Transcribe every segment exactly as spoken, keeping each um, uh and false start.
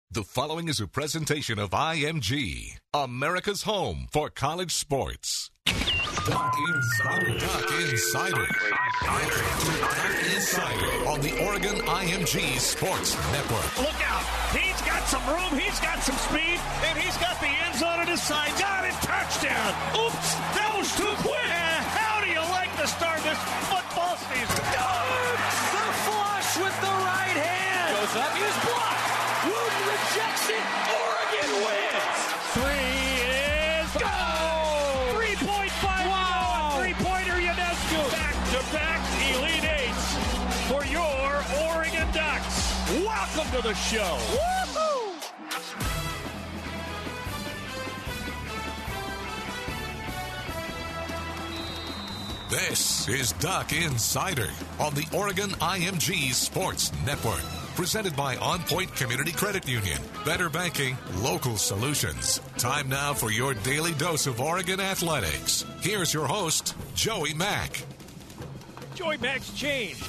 The following is a presentation of I M G, America's home for college sports. Duck Insider. Duck Insider. Duck Insider on the Oregon I M G Sports Network. Look out. He's got some room. He's got some speed. And he's got the end zone at his side. Got it. Touchdown. Oops. That was too quick. How do you like the start of this football season? The flush with the right hand. Goes up. He's blocked. Wooden rejects it. Oregon wins. Three is go. three point five. Wow. Three-pointer Ionescu. Back-to-back Elite Eights for your Oregon Ducks. Welcome to the show. Woo-hoo. This is Duck Insider on the Oregon I M G Sports Network. Presented by On Point Community Credit Union. Better banking, local solutions. Time now for your daily dose of Oregon athletics. Here's your host, Joey Mack. Joey Mack's changed.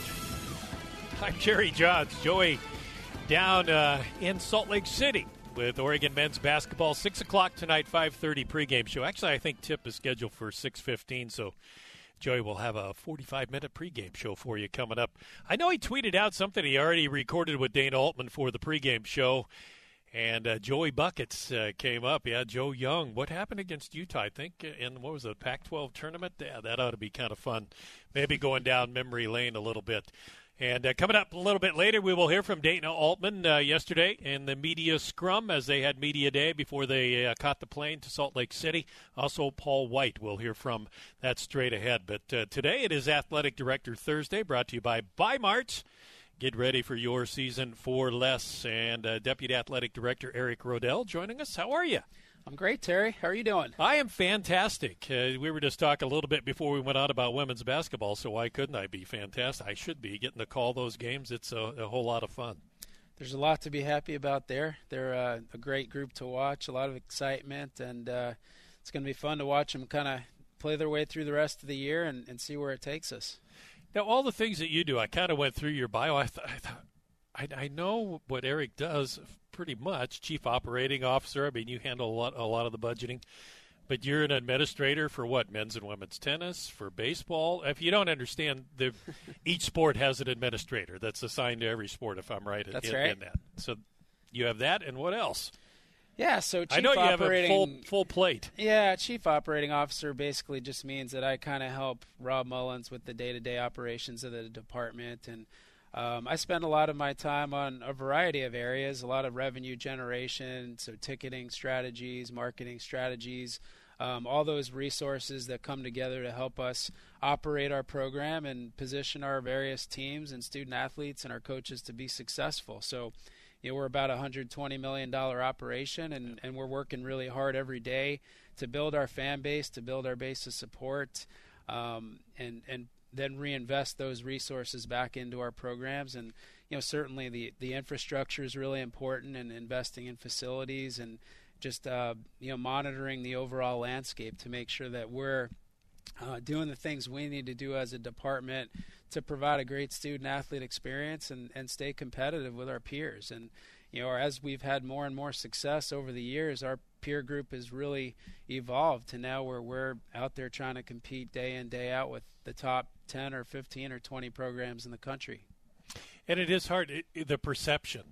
I'm Jerry Johns. Joey down uh, in Salt Lake City with Oregon men's basketball. six o'clock tonight, five thirty pregame show. Actually, I think tip is scheduled for six fifteen, so Joey will have a forty-five minute pregame show for you coming up. I know he tweeted out something he already recorded with Dana Altman for the pregame show, and uh, Joey Buckets uh, came up. Yeah, Joe Young. What happened against Utah? I think in, what was it, Pac twelve tournament? Yeah, that ought to be kind of fun. Maybe going down memory lane a little bit. And uh, coming up a little bit later, we will hear from Dana Altman uh, yesterday in the media scrum as they had media day before they uh, caught the plane to Salt Lake City. Also, Paul White we'll hear from that straight ahead. But uh, today it is Athletic Director Thursday, brought to you by Bi-Mart. Get ready for your season for less. And uh, Deputy Athletic Director Eric Rodell joining us. How are you? I'm great, Terry. How are you doing? I am fantastic. Uh, we were just talking a little bit before we went on about women's basketball, so why couldn't I be fantastic? I should be. Getting to call those games, it's a, a whole lot of fun. There's a lot to be happy about there. They're uh, a great group to watch, a lot of excitement, and uh, it's going to be fun to watch them kind of play their way through the rest of the year and, and see where it takes us. Now, all the things that you do, I kind of went through your bio. I thought, I, thought I, I know what Eric does pretty much, chief operating officer. I mean, you handle a lot, a lot of the budgeting, but you're an administrator for what, men's and women's tennis, for baseball. If you don't understand, the each sport has an administrator that's assigned to every sport, if I'm right. That's in, right. in that. So you have that, and what else? Yeah, so chief I know you operating, have a full, full plate. Yeah, chief operating officer basically just means that I kind of help Rob Mullins with the day-to-day operations of the department, and Um, I spend a lot of my time on a variety of areas, a lot of revenue generation, so ticketing strategies, marketing strategies, um, all those resources that come together to help us operate our program and position our various teams and student athletes and our coaches to be successful. So, you know, we're about a one hundred twenty million dollars operation, and, and we're working really hard every day to build our fan base, to build our base of support, um, and, and then reinvest those resources back into our programs. And, you know, certainly the, the infrastructure is really important, and investing in facilities and just, uh, you know, monitoring the overall landscape to make sure that we're uh, doing the things we need to do as a department to provide a great student-athlete experience and, and stay competitive with our peers. And, you know, as we've had more and more success over the years, our peer group has really evolved to now where we're out there trying to compete day in, day out with the top ten or fifteen or twenty programs in the country. And it is hard. It, it, the perception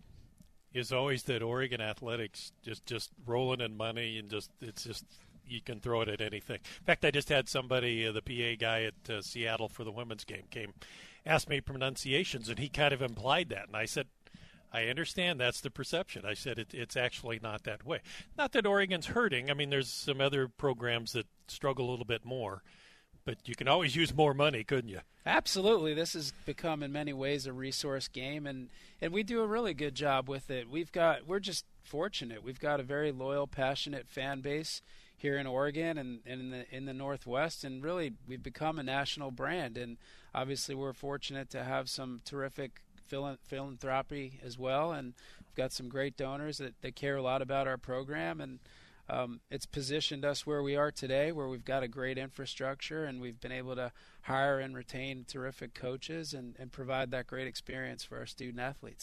is always that Oregon athletics just, just rolling in money, and just it's just you can throw it at anything. In fact, I just had somebody, uh, the P A guy at uh, Seattle for the women's game, came, asked me pronunciations, and he kind of implied that. And I said, I understand that's the perception. I said it, it's actually not that way. Not that Oregon's hurting. I mean, there's some other programs that struggle a little bit more, but you can always use more money, couldn't you? Absolutely. This has become in many ways a resource game, and, and we do a really good job with it. We've got we're just fortunate. We've got a very loyal, passionate fan base here in Oregon and, and in the in the Northwest, and really we've become a national brand. And obviously we're fortunate to have some terrific philanthropy as well, and we've got some great donors that, that care a lot about our program, and um, it's positioned us where we are today, where we've got a great infrastructure, and we've been able to hire and retain terrific coaches and, and provide that great experience for our student athletes.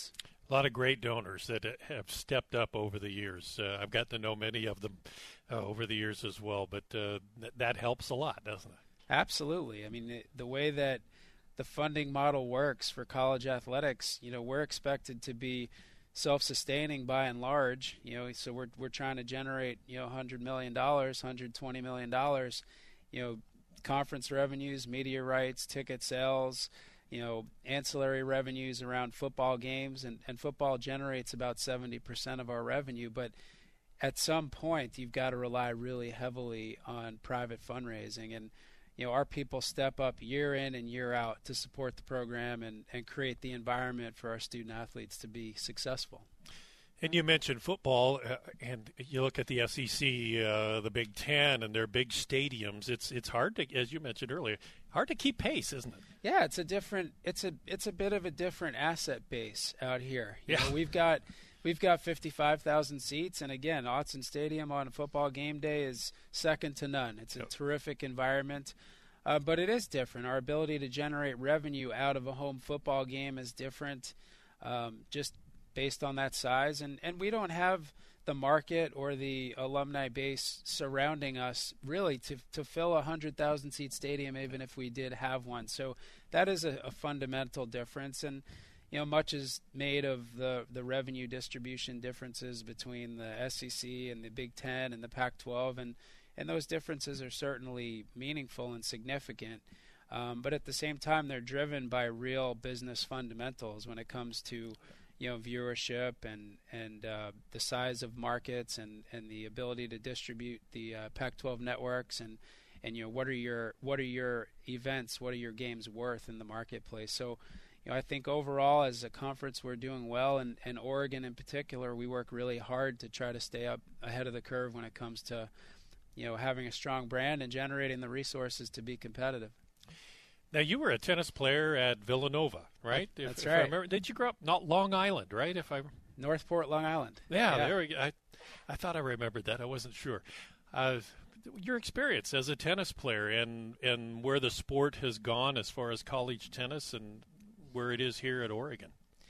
A lot of great donors that have stepped up over the years. Uh, I've gotten to know many of them uh, over the years as well, but uh, th- that helps a lot, doesn't it? Absolutely. I mean, it, the way that the funding model works for college athletics, you know, we're expected to be self-sustaining by and large, you know, so we're we're trying to generate, you know, one hundred million dollars, one hundred twenty million dollars, you know, conference revenues, media rights, ticket sales, you know, ancillary revenues around football games, and, and football generates about seventy percent of our revenue. But at some point, you've got to rely really heavily on private fundraising. And, you know, our people step up year in and year out to support the program and, and create the environment for our student athletes to be successful. And you mentioned football, uh, and you look at the S E C, uh, the Big Ten, and their big stadiums. It's it's hard to, as you mentioned earlier, hard to keep pace, isn't it? Yeah, it's a different. It's a it's a bit of a different asset base out here. You yeah, know, we've got we've got fifty-five thousand seats, and again, Autzen Stadium on a football game day is second to none. It's a yep. terrific environment, uh, but it is different. Our ability to generate revenue out of a home football game is different. Um, just based on that size, and, and we don't have the market or the alumni base surrounding us really to to fill a one hundred thousand seat stadium, even if we did have one. So that is a, a fundamental difference, and you know, much is made of the, the revenue distribution differences between the S E C and the Big Ten and the Pac twelve, and, and those differences are certainly meaningful and significant. Um, but at the same time, they're driven by real business fundamentals when it comes to you know, viewership and and uh, the size of markets and, and the ability to distribute the uh, Pac twelve networks and, and you know what are your what are your events, what are your games worth in the marketplace. So, you know, I think overall as a conference we're doing well, and, and Oregon in particular, we work really hard to try to stay up ahead of the curve when it comes to you know having a strong brand and generating the resources to be competitive. Now, you were a tennis player at Villanova, right? That's if, right. If I remember, did you grow up not Long Island, right? If I Northport, Long Island. Yeah, yeah. there we go. I, I thought I remembered that. I wasn't sure. Uh, your experience as a tennis player and and where the sport has gone as far as college tennis and where it is here at Oregon.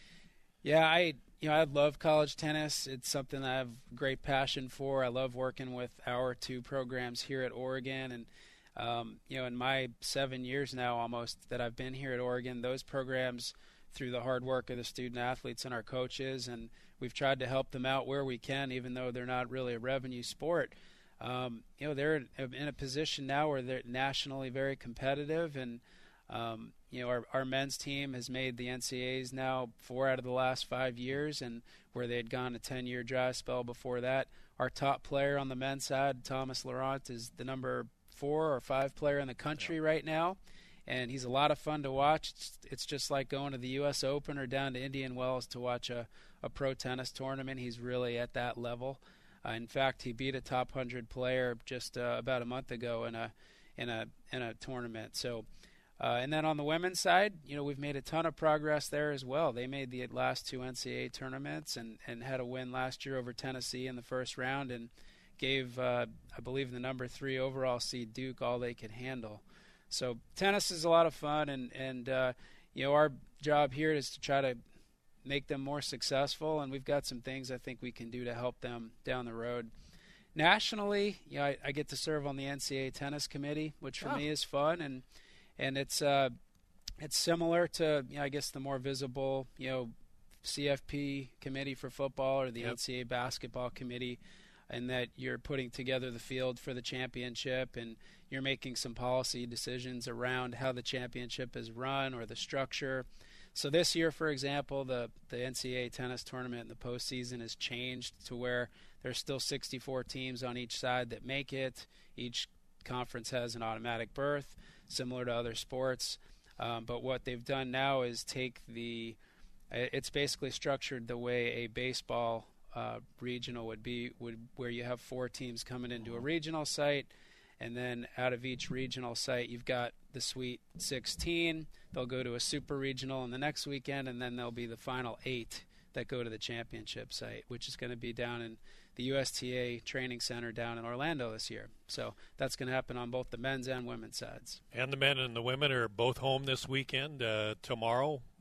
Yeah, I you know I love college tennis. It's something I have great passion for. I love working with our two programs here at Oregon, and Um, you know, in my seven years now almost that I've been here at Oregon, those programs, through the hard work of the student athletes and our coaches, and we've tried to help them out where we can, even though they're not really a revenue sport. Um, you know, they're in a position now where they're nationally very competitive, and um, you know, our, our men's team has made the N C A As now four out of the last five years, and where they had gone a ten-year dry spell before that. Our top player on the men's side, Thomas Laurent, is the number four or five player in the country right now, and he's a lot of fun to watch. It's, it's just like going to the U S Open or down to Indian Wells to watch a, a pro tennis tournament. He's really at that level. Uh, in fact, he beat a top one hundred player just uh, about a month ago in a in a in a tournament. So, uh, and then on the women's side, you know, we've made a ton of progress there as well. They made the last two N C A A tournaments and and had a win last year over Tennessee in the first round, and gave, uh, I believe, the number three overall seed Duke all they could handle. So tennis is a lot of fun, and, and uh, you know, our job here is to try to make them more successful, and we've got some things I think we can do to help them down the road. Nationally, you know, I, I get to serve on the N C A A Tennis Committee, which for oh. me is fun, and and it's uh, it's similar to, you know, I guess the more visible, you know, C F P Committee for football or the yep. N C A A Basketball Committee, and that you're putting together the field for the championship, and you're making some policy decisions around how the championship is run or the structure. So this year, for example, the, the N C A A tennis tournament in the postseason has changed to where there's still sixty-four teams on each side that make it. Each conference has an automatic berth, similar to other sports. Um, but what they've done now is take the – it's basically structured the way a baseball – Uh, regional would be would where you have four teams coming into a regional site, and then out of each regional site you've got the Sweet sixteen. They'll go to a super regional in the next weekend, and then there'll be the final eight that go to the championship site, which is going to be down in the U S T A Training Center down in Orlando this year. So that's going to happen on both the men's and women's sides. And the men and the women are both home this weekend. Uh, tomorrow,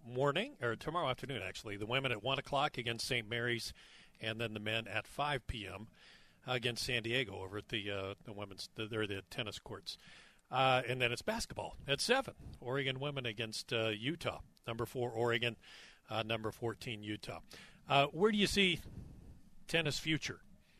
morning, or tomorrow afternoon, actually. The women at one o'clock against Saint Mary's, and then the men at five p.m. against San Diego over at the uh, the women's, the, they're the tennis courts. Uh, and then it's basketball at seven. Oregon women against uh, Utah. Number four, Oregon. Uh, number fourteen, Utah. Uh, where do you see tennis future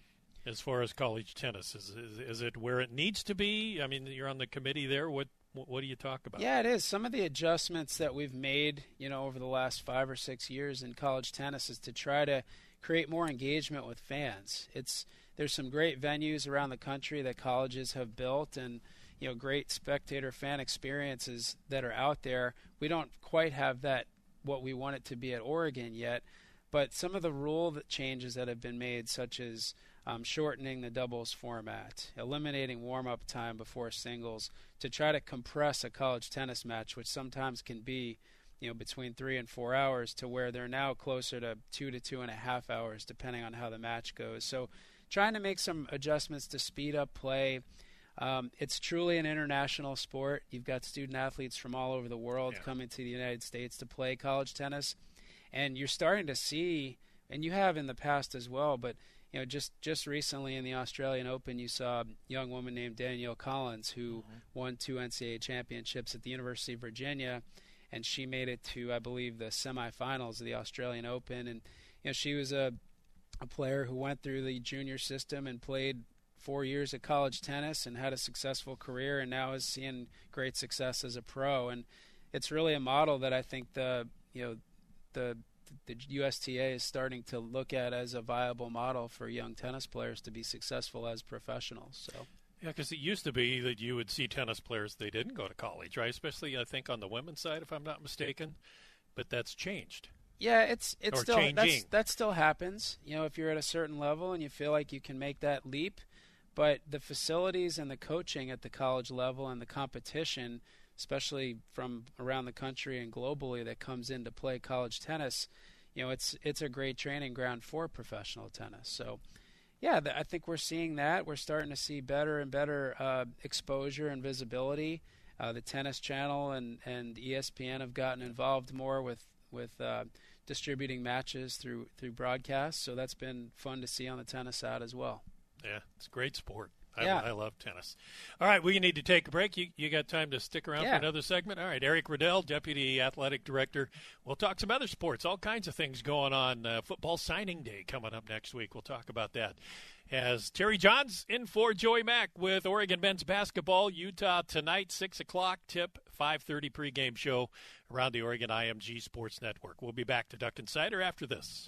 as far as college tennis? Is, is is it where it needs to be? I mean, you're on the committee there. What what do you talk about? Yeah, it is. Some of the adjustments that we've made, you know, over the last five or six years in college tennis is to try to create more engagement with fans. It's there's some great venues around the country that colleges have built, and you know, great spectator fan experiences that are out there. We don't quite have that, what we want it to be at Oregon yet, but some of the rule that changes that have been made, such as um, shortening the doubles format, eliminating warm-up time before singles, to try to compress a college tennis match, which sometimes can be, you know, between three and four hours, to where they're now closer to two to two and a half hours, depending on how the match goes. So trying to make some adjustments to speed up play. Um, it's truly an international sport. You've got student athletes from all over the world yeah. coming to the United States to play college tennis. And you're starting to see, and you have in the past as well, but you know, just, just recently in the Australian Open, you saw a young woman named Danielle Collins who mm-hmm. won two N C double A championships at the University of Virginia, and she made it to, I believe, the semifinals of the Australian Open. And you know, she was a, a player who went through the junior system and played four years at college tennis and had a successful career, and now is seeing great success as a pro. And it's really a model that I think the you know the the U S T A is starting to look at as a viable model for young tennis players to be successful as professionals. So yeah, because it used to be that you would see tennis players, they didn't go to college, right? Especially I think on the women's side, if I'm not mistaken. But that's changed. Yeah, it's it's or still changing. That's, that still happens. You know, if you're at a certain level and you feel like you can make that leap. But the facilities and the coaching at the college level and the competition, especially from around the country and globally, that comes into play college tennis, you know, it's it's a great training ground for professional tennis. So, yeah, th- I think we're seeing that. We're starting to see better and better uh, exposure and visibility. Uh, the Tennis Channel and, and E S P N have gotten involved more with with uh, distributing matches through through broadcasts. So that's been fun to see on the tennis side as well. Yeah, it's a great sport. I, yeah. I love tennis. All right, we need to take a break. You you got time to stick around yeah. for another segment? All right, Eric Riddell, Deputy Athletic Director. We'll talk some other sports, all kinds of things going on. Uh, football signing day coming up next week. We'll talk about that. As Terry Johns in for Joey Mack with Oregon men's basketball. Utah tonight, six o'clock, tip, five thirty pregame show around the Oregon I M G Sports Network. We'll be back to Duck Insider after this.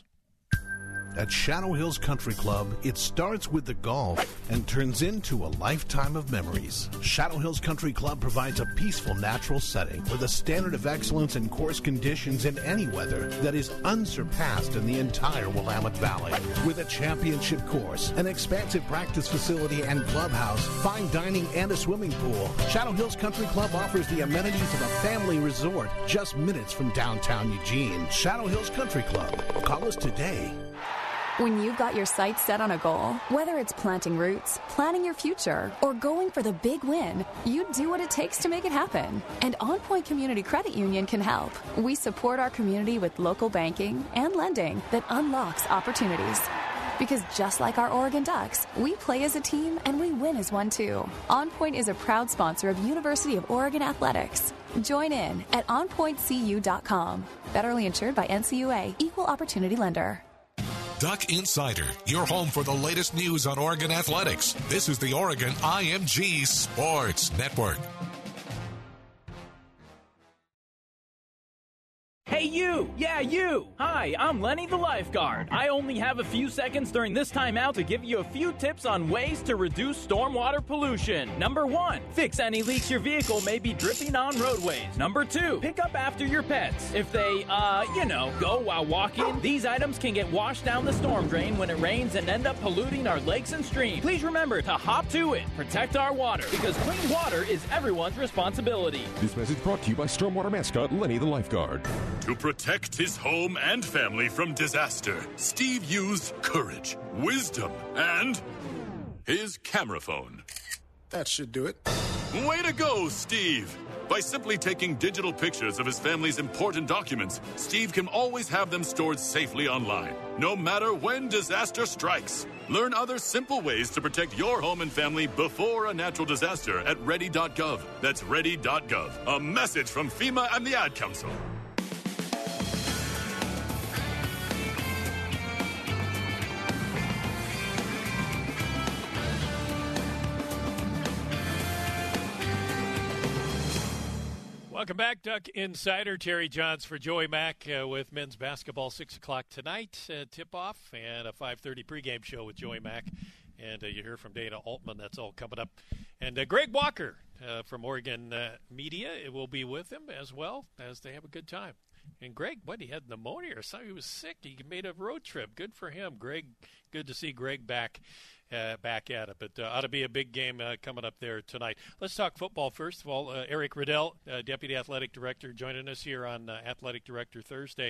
At Shadow Hills Country Club, it starts with the golf and turns into a lifetime of memories. Shadow Hills Country Club provides a peaceful, natural setting with a standard of excellence in course conditions in any weather that is unsurpassed in the entire Willamette Valley. With a championship course, an expansive practice facility and clubhouse, fine dining, and a swimming pool, Shadow Hills Country Club offers the amenities of a family resort just minutes from downtown Eugene. Shadow Hills Country Club. Call us today. When you've got your sights set on a goal, whether it's planting roots, planning your future, or going for the big win, you do what it takes to make it happen. And On Point Community Credit Union can help. We support our community with local banking and lending that unlocks opportunities. Because just like our Oregon Ducks, we play as a team and we win as one too. On Point is a proud sponsor of University of Oregon Athletics. Join in at on point c u dot com. Federally insured by N C U A, Equal Opportunity Lender. Duck Insider, your home for the latest news on Oregon athletics. This is the Oregon I M G Sports Network. Hey, you! Yeah, you! Hi, I'm Lenny the Lifeguard. I only have a few seconds during this timeout to give you a few tips on ways to reduce stormwater pollution. Number one, fix any leaks your vehicle may be dripping on roadways. Number two, pick up after your pets. If they, uh, you know, go while walking, these items can get washed down the storm drain when it rains and end up polluting our lakes and streams. Please remember to hop to it. Protect our water, because clean water is everyone's responsibility. This message brought to you by Stormwater mascot Lenny the Lifeguard. To protect his home and family from disaster, Steve used courage, wisdom, and his camera phone. That should do it. Way to go, Steve! By simply taking digital pictures of his family's important documents, Steve can always have them stored safely online, no matter when disaster strikes. Learn other simple ways to protect your home and family before a natural disaster at ready dot gov. That's ready dot gov. A message from FEMA and the Ad Council. Welcome back, Duck Insider. Terry Johns for Joey Mack uh, with men's basketball, six o'clock tonight, uh, tip-off, and a five thirty pregame show with Joey Mack. And uh, you hear from Dana Altman. That's all coming up. And uh, Greg Walker uh, from Oregon uh, Media it will be with him as well as they have a good time. And Greg, what, he had pneumonia or something? He was sick. He made a road trip. Good for him. Greg, good to see Greg back. Uh, back at it, but uh, ought to be a big game uh, coming up there tonight. Let's talk football first of all. Uh, Eric Riddell, uh, Deputy Athletic Director, joining us here on uh, Athletic Director Thursday.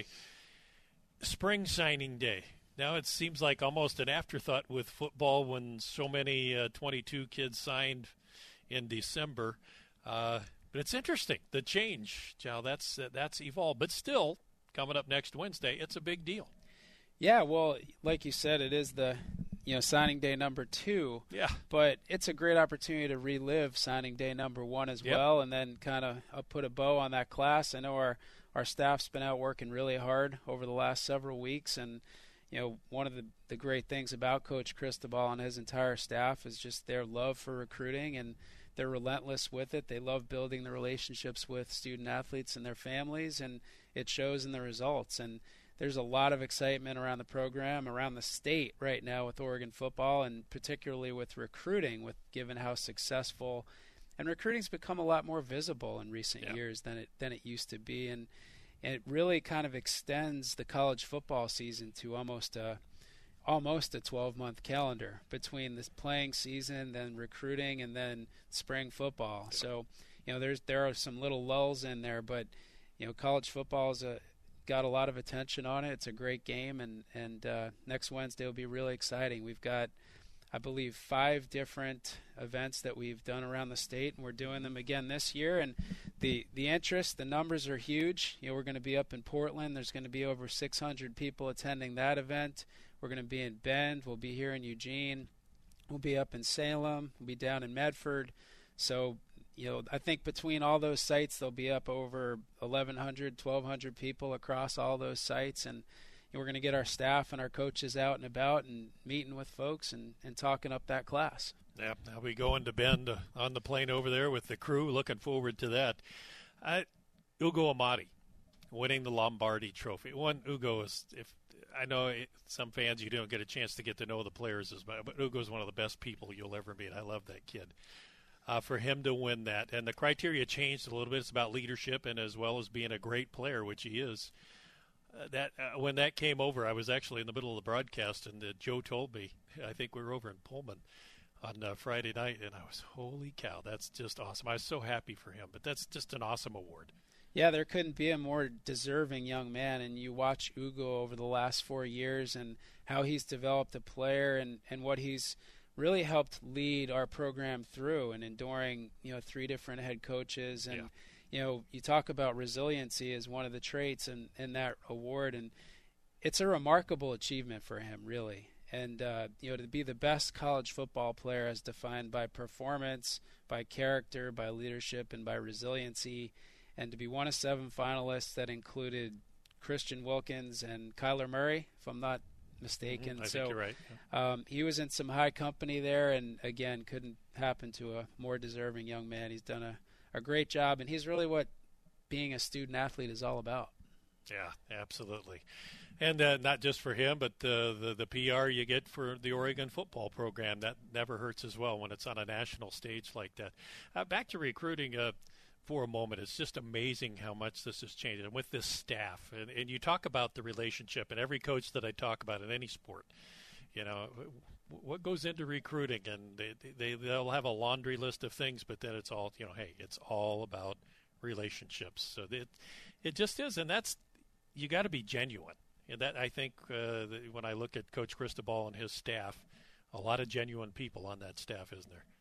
Spring signing day. Now it seems like almost an afterthought with football when so many uh, twenty-two kids signed in December. Uh, but it's interesting, the change, Joe. That's uh, that's evolved, but still coming up next Wednesday. It's a big deal. Yeah, well, like you said, it is the you know signing day number two. Yeah. But it's a great opportunity to relive signing day number one as Yep. well, and then kind of uh, put a bow on that class. I know our our staff's been out working really hard over the last several weeks, and you know one of the the great things about Coach Cristobal and his entire staff is just their love for recruiting, and they're relentless with it. They love building the relationships with student athletes and their families, and it shows in the results. And there's a lot of excitement around the program, around the state right now with Oregon football, and particularly with recruiting, with given how successful. And recruiting's become a lot more visible in recent yeah. years than it than it used to be, and, and it really kind of extends the college football season to almost a almost a twelve-month calendar between this playing season, then recruiting, and then spring football. Yeah. So, you know, there's there are some little lulls in there, but you know, college football is a got a lot of attention on it. It's a great game, and and uh, next Wednesday will be really exciting. We've got, I believe, five different events that we've done around the state, and we're doing them again this year. And the the interest, the numbers are huge. You know, we're going to be up in Portland. There's going to be over six hundred people attending that event. We're going to be in Bend. We'll be here in Eugene. We'll be up in Salem. We'll be down in Medford. So, you know, I think between all those sites, there'll be up over eleven hundred, twelve hundred people across all those sites. And you know, we're going to get our staff and our coaches out and about and meeting with folks and, and talking up that class. Yeah, I'll be going to Bend uh, on the plane over there with the crew. Looking forward to that. I, Ugo Amadi winning the Lombardi Trophy. One, Ugo is, if I know it, some fans you don't get a chance to get to know the players as much, but Ugo is one of the best people you'll ever meet. I love that kid. Uh, for him to win that, and the criteria changed a little bit. It's about leadership and as well as being a great player, which he is. Uh, that uh, when that came over, I was actually in the middle of the broadcast, and uh, Joe told me, I think we were over in Pullman on uh, Friday night, and I was, holy cow, that's just awesome. I was so happy for him, but that's just an awesome award. Yeah, there couldn't be a more deserving young man, and you watch Ugo over the last four years and how he's developed a player and, and what he's really helped lead our program through, and enduring, you know, three different head coaches. And, yeah. you know, you talk about resiliency as one of the traits in, in that award, and it's a remarkable achievement for him, really. And, uh, you know, to be the best college football player as defined by performance, by character, by leadership, and by resiliency, and to be one of seven finalists that included Christian Wilkins and Kyler Murray, if I'm not mistaken. Mm-hmm. I so think you're right. um, he was in some high company there, and again, couldn't happen to a more deserving young man. He's done a, a great job, and he's really what being a student athlete is all about. Yeah, absolutely. And uh, not just for him, but uh, the the P R you get for the Oregon football program, that never hurts as well when it's on a national stage like that. Uh, back to recruiting uh, for a moment. It's just amazing how much this has changed. And with this staff, and, and you talk about the relationship, and every coach that I talk about in any sport, you know, what goes into recruiting, and they, they, they'll have a laundry list of things, but then it's all, you know, hey, it's all about relationships. So it, it just is, and that's, you got to be genuine. And that, I think, uh, the, when I look at Coach Cristobal and his staff, a lot of genuine people on that staff, isn't there?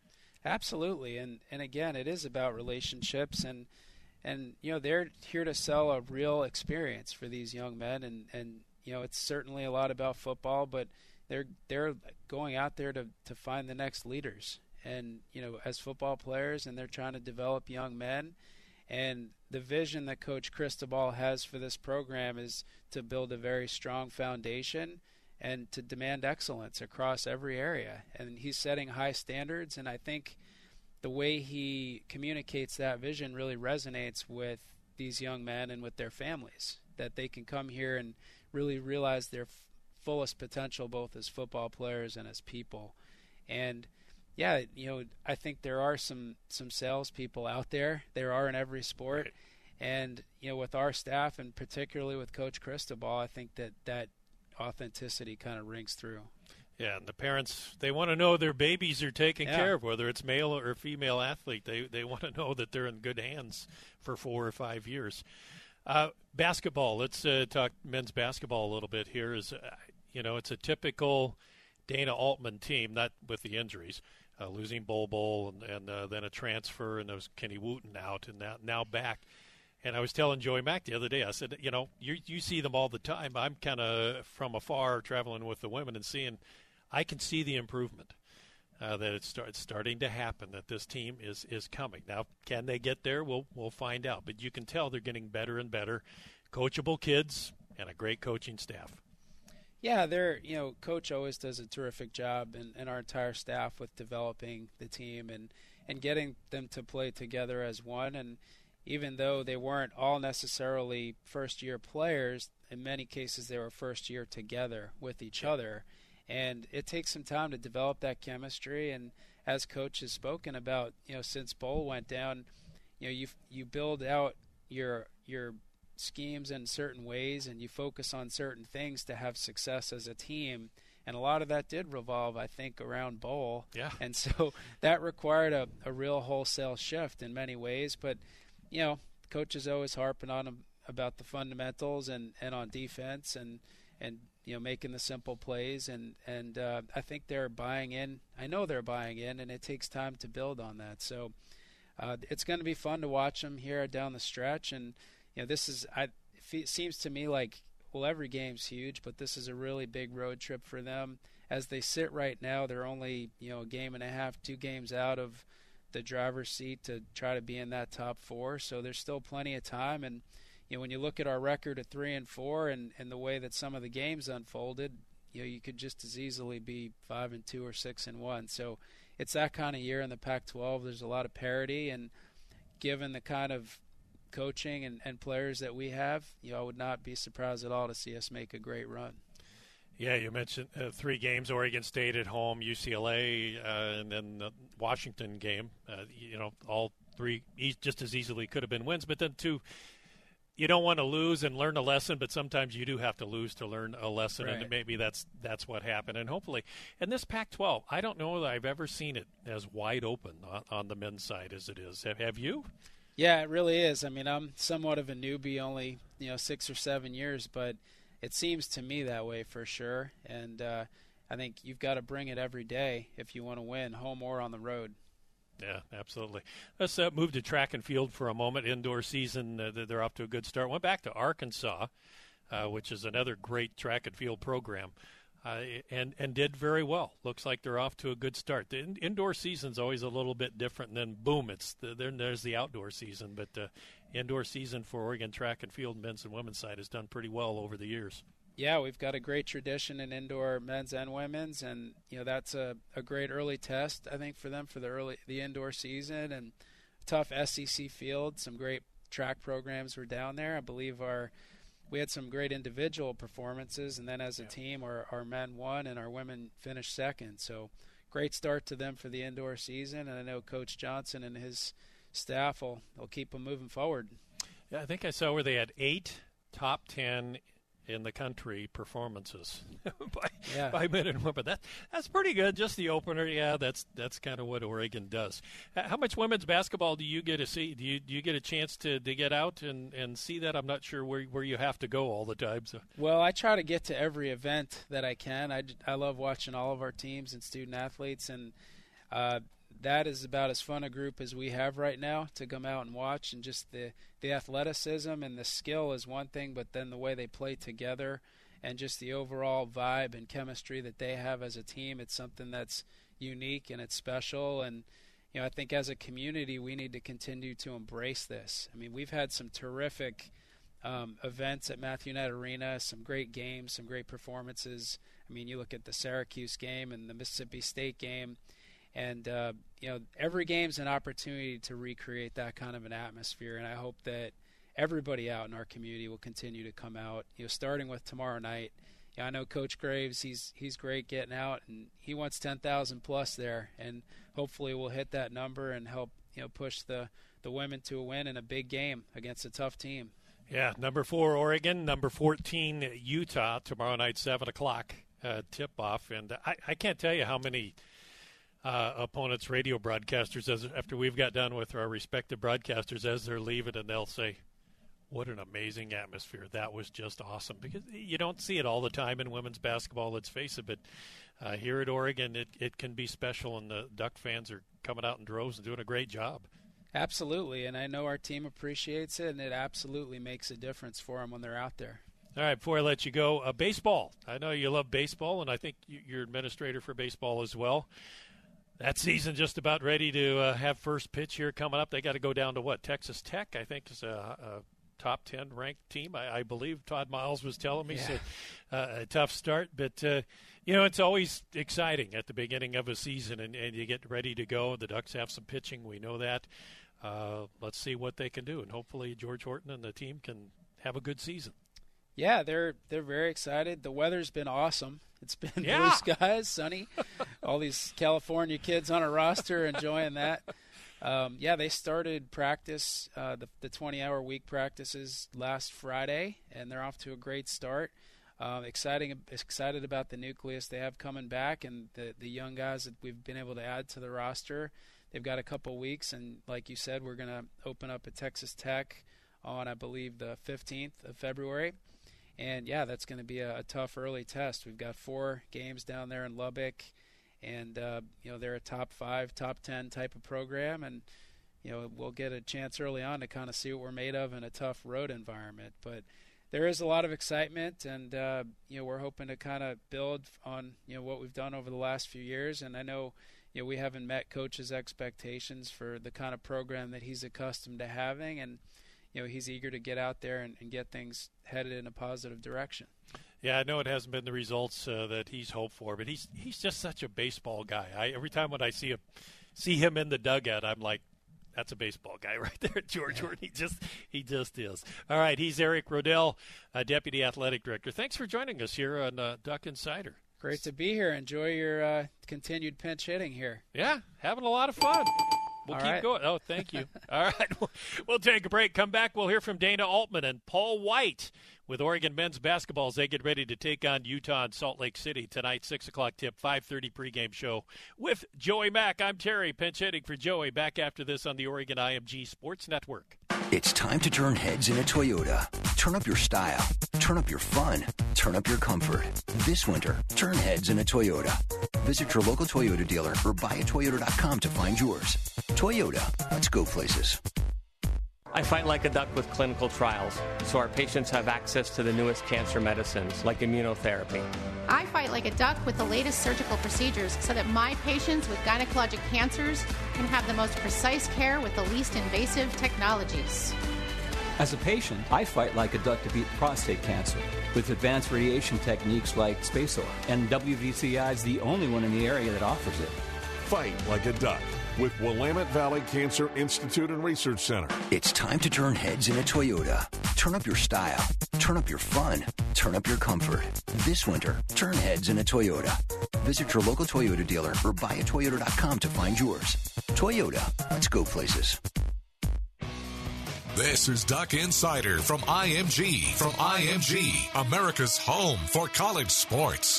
Absolutely, and and again, it is about relationships, and and you know they're here to sell a real experience for these young men, and and you know it's certainly a lot about football, but they're they're going out there to to find the next leaders, and you know as football players, and they're trying to develop young men, and the vision that Coach Cristobal has for this program is to build a very strong foundation and to demand excellence across every area. And he's setting high standards, and I think the way he communicates that vision really resonates with these young men and with their families, that they can come here and really realize their f- fullest potential both as football players and as people. And yeah, you know, I think there are some, some salespeople out there. There are in every sport. Right. And, you know, with our staff and particularly with Coach Cristobal, I think that that authenticity kind of rings through. Yeah, and the parents, they want to know their babies are taken Yeah. care of, whether it's male or female athlete. They they want to know that they're in good hands for four or five years. Uh, basketball, let's uh, talk men's basketball a little bit here. Is uh, you know, it's a typical Dana Altman team, not with the injuries, uh, losing Bol Bol and, and uh, then a transfer, and there was Kenny Wooten out, and now, now back. And I was telling Joey Mack the other day, I said, you know, you you see them all the time. I'm kind of from afar traveling with the women and seeing, I can see the improvement, uh, that it's, start, it's starting to happen, that this team is, is coming. Now, can they get there? We'll, we'll find out. But you can tell they're getting better and better. Coachable kids and a great coaching staff. Yeah, they're, you know, Coach always does a terrific job, and, and our entire staff with developing the team and, and getting them to play together as one. And even though they weren't all necessarily first-year players, in many cases they were first-year together with each other. And it takes some time to develop that chemistry. And as Coach has spoken about, you know, since Bol went down, you know, you you build out your your schemes in certain ways, and you focus on certain things to have success as a team. And a lot of that did revolve, I think, around Bol. Yeah. And so that required a, a real wholesale shift in many ways. But you know, Coach is always harping on him about the fundamentals and, and on defense and, and you know making the simple plays and and uh, I think they're buying in. I know they're buying in, and it takes time to build on that. So uh, it's going to be fun to watch them here down the stretch. And you know, this is I, it seems to me like well every game's huge, but this is a really big road trip for them. As they sit right now, they're only you know a game and a half, two games out of the driver's seat to try to be in that top four. So there's still plenty of time. And you know, when you look at our record at three and four, and, and the way that some of the games unfolded, you know, you could just as easily be five and two or six and one. So it's that kind of year in the Pac twelve. There's a lot of parity, and given the kind of coaching and, and players that we have, you know, I would not be surprised at all to see us make a great run. Yeah, you mentioned uh, three games: Oregon State at home, U C L A, uh, and then the Washington game. Uh, you know, all three e- just as easily could have been wins. But then two, you don't want to lose and learn a lesson, but sometimes you do have to lose to learn a lesson, right. and maybe that's that's what happened. And hopefully, and this Pac twelve, I don't know that I've ever seen it as wide open on, on the men's side as it is. Have, have you? Yeah, it really is. I mean, I'm somewhat of a newbie, only you know six or seven years, but it seems to me that way for sure. And uh, I think you've got to bring it every day if you want to win, home or on the road. Yeah, absolutely. Let's uh, move to track and field for a moment. Indoor season, uh, they're off to a good start. Went back to Arkansas, uh, which is another great track and field program, uh, and and did very well. Looks like they're off to a good start. The in- indoor season's always a little bit different, and then boom, it's the, then there's the outdoor season. But uh, indoor season for Oregon track and field men's and women's side has done pretty well over the years. Yeah, we've got a great tradition in indoor men's and women's, and you know that's a, a great early test, I think, for them for the early the indoor season. And tough S E C field, some great track programs were down there. I believe our we had some great individual performances, and then as a yeah. team, our, our men won and our women finished second. So great start to them for the indoor season, and I know Coach Johnson and his staff will, will keep them moving forward. Yeah, I think I saw where they had eight top ten in the country performances by, yeah. by men and women. That, that's pretty good. Just the opener, yeah, that's that's kind of what Oregon does. How much women's basketball do you get to see? Do you do you get a chance to, to get out and, and see that? I'm not sure where where you have to go all the time. So. Well, I try to get to every event that I can. I, I love watching all of our teams and student athletes, and uh, that is about as fun a group as we have right now to come out and watch. And just the, the athleticism and the skill is one thing, but then the way they play together and just the overall vibe and chemistry that they have as a team, it's something that's unique and it's special. And, you know, I think as a community we need to continue to embrace this. I mean, we've had some terrific um, events at Matthew Knight Arena, some great games, some great performances. I mean, you look at the Syracuse game and the Mississippi State game, and, uh, you know, every game's an opportunity to recreate that kind of an atmosphere. And I hope that everybody out in our community will continue to come out, you know, starting with tomorrow night. You know, I know Coach Graves, he's he's great getting out, and he wants ten thousand plus there. And hopefully we'll hit that number and help, you know, push the, the women to a win in a big game against a tough team. Yeah, number four, Oregon. Number fourteen, Utah, tomorrow night, seven o'clock uh, tip-off. And I, I can't tell you how many – Uh, opponents, radio broadcasters, as after we've got done with our respective broadcasters, as they're leaving, and they'll say, what an amazing atmosphere. That was just awesome. Because you don't see it all the time in women's basketball, let's face it, but uh, here at Oregon, it, it can be special, and the Duck fans are coming out in droves and doing a great job. Absolutely, and I know our team appreciates it, and it absolutely makes a difference for them when they're out there. All right, before I let you go, uh, baseball. I know you love baseball, and I think you're administrator for baseball as well. That season just about ready to uh, have first pitch here coming up. They got to go down to what? Texas Tech, I think, is a, a top ten ranked team. I, I believe Todd Miles was telling me. Yeah. So uh, a tough start. But, uh, you know, it's always exciting at the beginning of a season, and, and you get ready to go. The Ducks have some pitching. We know that. Uh, let's see what they can do. And hopefully George Horton and the team can have a good season. Yeah, they're they're very excited. The weather's been awesome. It's been yeah. blue skies, sunny. All these California kids on a roster enjoying that. Um, yeah, they started practice, uh, the the twenty-hour week practices last Friday, and they're off to a great start. Um, exciting, excited about the nucleus they have coming back, and the the young guys that we've been able to add to the roster. They've got a couple weeks, and like you said, we're going to open up at Texas Tech on, I believe, the fifteenth of February. And, yeah, that's going to be a, a tough early test. We've got four games down there in Lubbock, and, uh, you know, they're a top five, top ten type of program. And, you know, we'll get a chance early on to kind of see what we're made of in a tough road environment. But there is a lot of excitement, and, uh, you know, we're hoping to kind of build on, you know, what we've done over the last few years. And I know, you know, we haven't met Coach's expectations for the kind of program that he's accustomed to having, and, you know, he's eager to get out there and, and get things headed in a positive direction. Yeah, I know it hasn't been the results uh, that he's hoped for, but he's he's just such a baseball guy. I, every time when I see him, see him in the dugout, I'm like, that's a baseball guy right there, George Horton. He just he just is. All right, he's Eric Rodell, uh, Deputy Athletic Director. Thanks for joining us here on uh, Duck Insider. Great to be here. Enjoy your uh, continued pinch hitting here. Yeah, having a lot of fun. We'll All keep right. going. Oh, thank you. All right. We'll take a break. Come back. We'll hear from Dana Altman and Paul White with Oregon men's basketball as they get ready to take on Utah and Salt Lake City tonight. six o'clock tip, five thirty pregame show with Joey Mack. I'm Terry, pinch hitting for Joey. Back after this on the Oregon I M G Sports Network. It's time to turn heads in a Toyota. Turn up your style. Turn up your fun. Turn up your comfort. This winter, turn heads in a Toyota. Visit your local Toyota dealer or buy a Toyota dot com to find yours. Toyota, let's go places. I fight like a duck with clinical trials, so our patients have access to the newest cancer medicines, like immunotherapy. I fight like a duck with the latest surgical procedures so that my patients with gynecologic cancers can have the most precise care with the least invasive technologies. As a patient, I fight like a duck to beat prostate cancer with advanced radiation techniques like SpaceOAR, and W V C I is the only one in the area that offers it. Fight like a duck with Willamette Valley Cancer Institute and Research Center. It's time to turn heads in a Toyota. Turn up your style. Turn up your fun. Turn up your comfort. This winter, turn heads in a Toyota. Visit your local Toyota dealer or buy a Toyota dot com to find yours. Toyota, let's go places. This is Duck Insider from I M G. From I M G, America's home for college sports.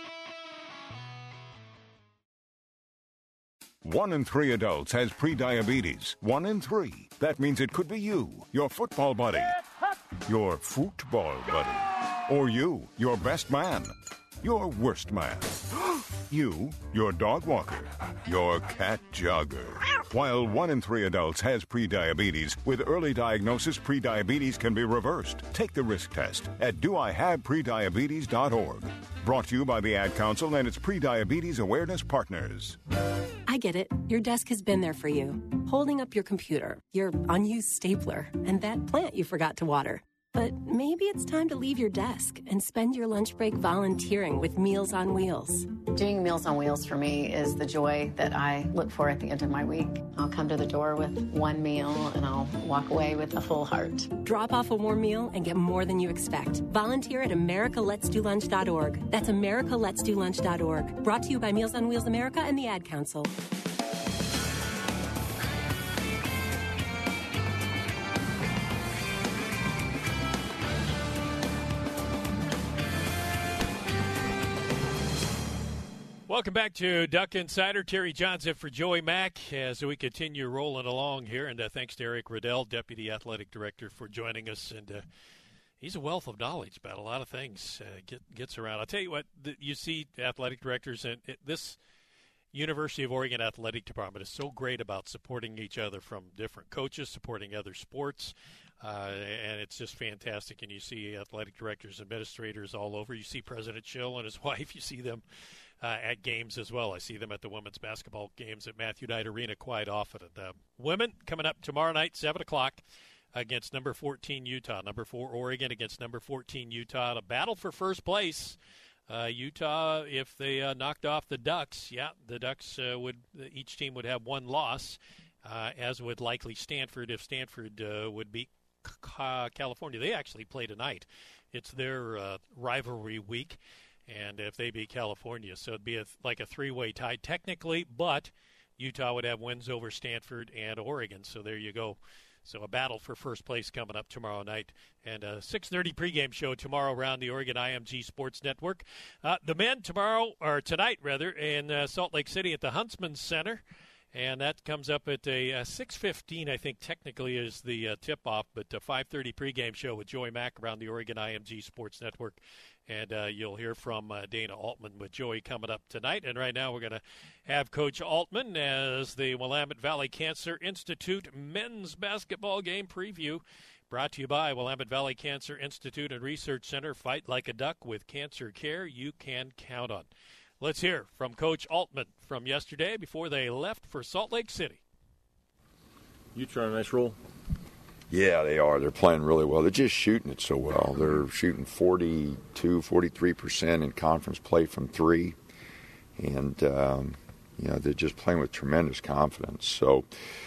One in three adults has prediabetes. One in three. That means it could be you, your football buddy, your football buddy, or you, your best man, your worst man. You, your dog walker, your cat jogger. While one in three adults has prediabetes, with early diagnosis, prediabetes can be reversed. Take the risk test at do I have prediabetes dot org. Brought to you by the Ad Council and its prediabetes awareness partners. I get it. Your desk has been there for you. Holding up your computer, your unused stapler, and that plant you forgot to water. But maybe it's time to leave your desk and spend your lunch break volunteering with Meals on Wheels. Doing Meals on Wheels for me is the joy that I look for at the end of my week. I'll come to the door with one meal and I'll walk away with a full heart. Drop off a warm meal and get more than you expect. Volunteer at America Let's Do Lunch dot org. That's America Let's Do Lunch dot org. Brought to you by Meals on Wheels America and the Ad Council. Welcome back to Duck Insider. Terry Johnson for Joey Mack as we continue rolling along here. And uh, thanks to Eric Riddell, Deputy Athletic Director, for joining us. And uh, he's a wealth of knowledge about a lot of things. Uh, get, gets around. I'll tell you what, the, you see athletic directors, and it, this University of Oregon Athletic Department is so great about supporting each other from different coaches, supporting other sports. Uh, and it's just fantastic. And you see athletic directors, administrators all over. You see President Schill and his wife. You see them Uh, at games as well. I see them at the women's basketball games at Matthew Knight Arena quite often. And, uh, women coming up tomorrow night, seven o'clock, against number fourteen Utah. Number four Oregon against number fourteen Utah. A battle for first place. Uh, Utah, if they uh, knocked off the Ducks, yeah, the Ducks uh, would, each team would have one loss, uh, as would likely Stanford if Stanford uh, would beat California. They actually play tonight. It's their uh, rivalry week. And if they beat California, so it'd be a, like a three-way tie technically, but Utah would have wins over Stanford and Oregon. So there you go. So a battle for first place coming up tomorrow night. And a six thirty pregame show tomorrow around the Oregon I M G Sports Network. Uh, the men tomorrow, or tonight rather, in uh, Salt Lake City at the Huntsman Center. And that comes up at a uh, six fifteen, I think, technically is the uh, tip-off, but a five thirty pregame show with Joey Mack around the Oregon I M G Sports Network. And uh, you'll hear from uh, Dana Altman with Joey coming up tonight. And right now we're going to have Coach Altman as the Willamette Valley Cancer Institute men's basketball game preview. Brought to you by Willamette Valley Cancer Institute and Research Center. Fight like a duck with cancer care you can count on. Let's hear from Coach Altman from yesterday before they left for Salt Lake City. Utah on a nice roll. Yeah, they are. They're playing really well. They're just shooting it so well. They're shooting forty-two, forty-three percent in conference play from three. And, um, you know, they're just playing with tremendous confidence. So,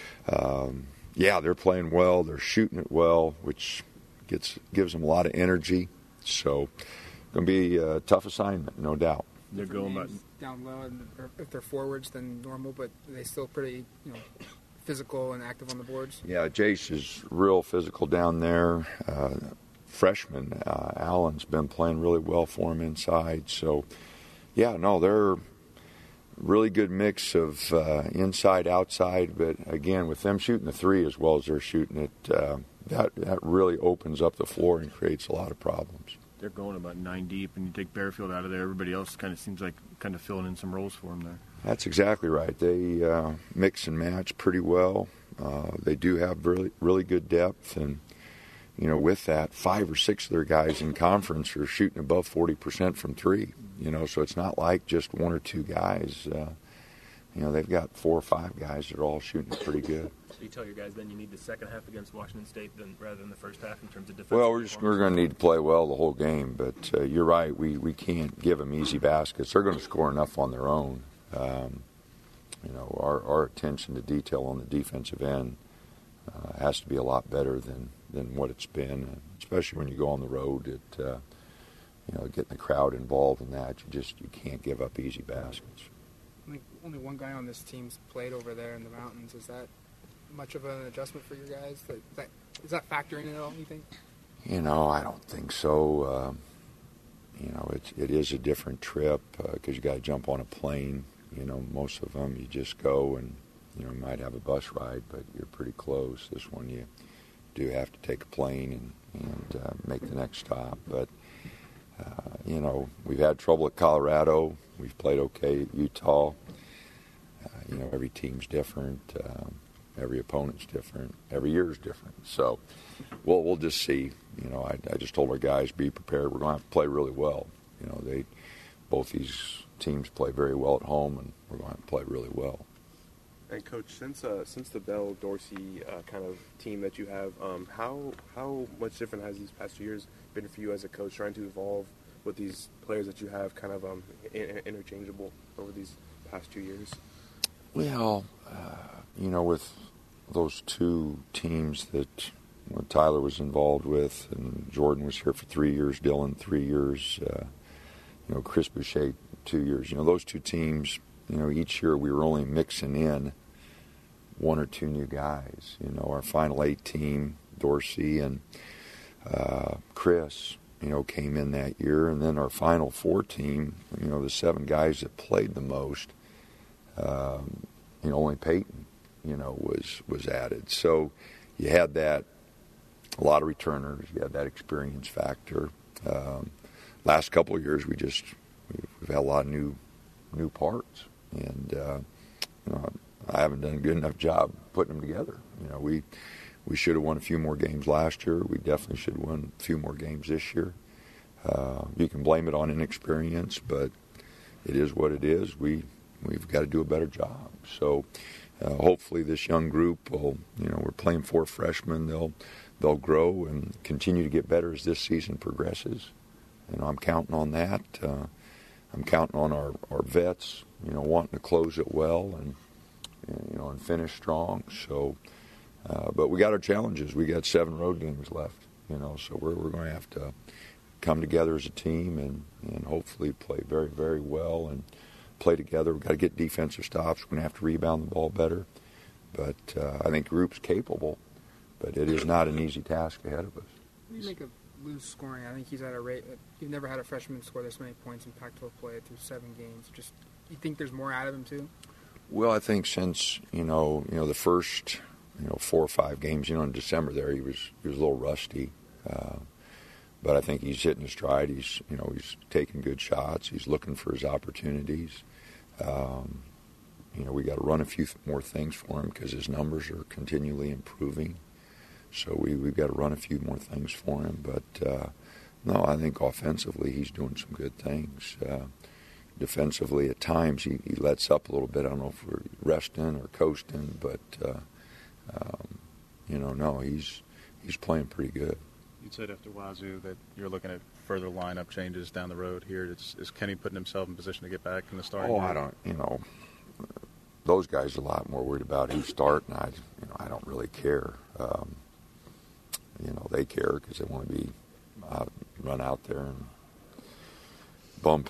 um, yeah, they're playing well. They're shooting it well, which gets gives them a lot of energy. So, going to be a tough assignment, no doubt. They're going back down low, and if they're forwards, then normal, but they still pretty, you know, physical and active on the boards. Yeah, Jace is real physical down there. Uh, freshman uh, Allen's been playing really well for him inside. So, yeah, no, they're really good mix of uh, inside, outside. But again, with them shooting the three as well as they're shooting it, uh, that that really opens up the floor and creates a lot of problems. They're going about nine deep, and you take Bearfield out of there. Everybody else kind of seems like kind of filling in some roles for them there. That's exactly right. They uh, mix and match pretty well. Uh, they do have really, really good depth, and you know, with that, five or six of their guys in conference are shooting above forty percent from three. You know, so it's not like just one or two guys. Uh, you know, they've got four or five guys that are all shooting pretty good. So you tell your guys then you need the second half against Washington State than rather than the first half in terms of defense. Well, we're just we're going to need to play well the whole game, but uh, you're right. We we can't give them easy baskets. They're going to score enough on their own. Um, you know, our our attention to detail on the defensive end uh, has to be a lot better than, than what it's been, especially when you go on the road. It uh, you know, getting the crowd involved in that, you just you can't give up easy baskets. Only, only one guy on this team's played over there in the mountains. Is that much of an adjustment for your guys? That, that, is that factoring in at all, you think? You know, I don't think so. Uh, you know, it, it is a different trip because uh, you got to jump on a plane. You know, most of them you just go and, you know, you might have a bus ride, but you're pretty close. This one you do have to take a plane and, and uh, make the next stop. But Uh, you know, we've had trouble at Colorado. We've played okay at Utah. Uh, you know, every team's different. Um, every opponent's different. Every year's different. So we'll we'll just see. You know, I, I just told our guys, be prepared. We're going to have to play really well. You know, they both these teams play very well at home, and we're going to have to play really well. And Coach, since uh, since the Bell Dorsey uh, kind of team that you have, um, how how much different has these past two years been for you as a coach, trying to evolve with these players that you have kind of um, in- interchangeable over these past two years? Well, uh, you know, with those two teams that you know, Tyler was involved with, and Jordan was here for three years, Dylan three years, uh, you know, Chris Boucher two years. You know, those two teams, you know, each year we were only mixing in one or two new guys. You know, our Final Eight team, Dorsey and uh, Chris, you know, came in that year. And then our Final Four team, you know, the seven guys that played the most, um, you know, only Peyton, you know, was, was added. So you had that, a lot of returners, you had that experience factor. Um, last couple of years, we just, we've had a lot of new, new parts. And, uh, you know, I haven't done a good enough job putting them together. You know, we we should have won a few more games last year. We definitely should have won a few more games this year. Uh, you can blame it on inexperience, but it is what it is. We we've got to do a better job. So uh, hopefully this young group will, you know, we're playing four freshmen. They'll they'll grow and continue to get better as this season progresses. You know, I'm counting on that. Uh, I'm counting on our, our vets, you know, wanting to close it well and, you know, and finish strong. So, uh, but we got our challenges. We got seven road games left, you know, so we're we're going to have to come together as a team and, and hopefully play very, very well and play together. We've got to get defensive stops. We're going to have to rebound the ball better. But uh, I think the group's capable, but it is not an easy task ahead of us. You make a lose scoring. I think he's at a rate that you've never had a freshman score this many points in Pac twelve play through seven games. Just, you think there's more out of him too? Well, I think since you know, you know, the first, you know, four or five games, you know, in December there, he was he was a little rusty, uh, but I think he's hitting his stride. He's, you know, he's taking good shots. He's looking for his opportunities. Um, you know, we got to run a few th- more things for him because his numbers are continually improving. So we we've got to run a few more things for him. But uh, no, I think offensively he's doing some good things. Uh, Defensively, at times, he, he lets up a little bit. I don't know if we're resting or coasting, but, uh, um, you know, no, he's he's playing pretty good. You said after Wazoo that you're looking at further lineup changes down the road here. Is, is Kenny putting himself in position to get back in the starting? Oh, game? I don't, you know, those guys are a lot more worried about who's starting. I, you know, I don't really care. Um, you know, they care because they want to be uh, run out there and bump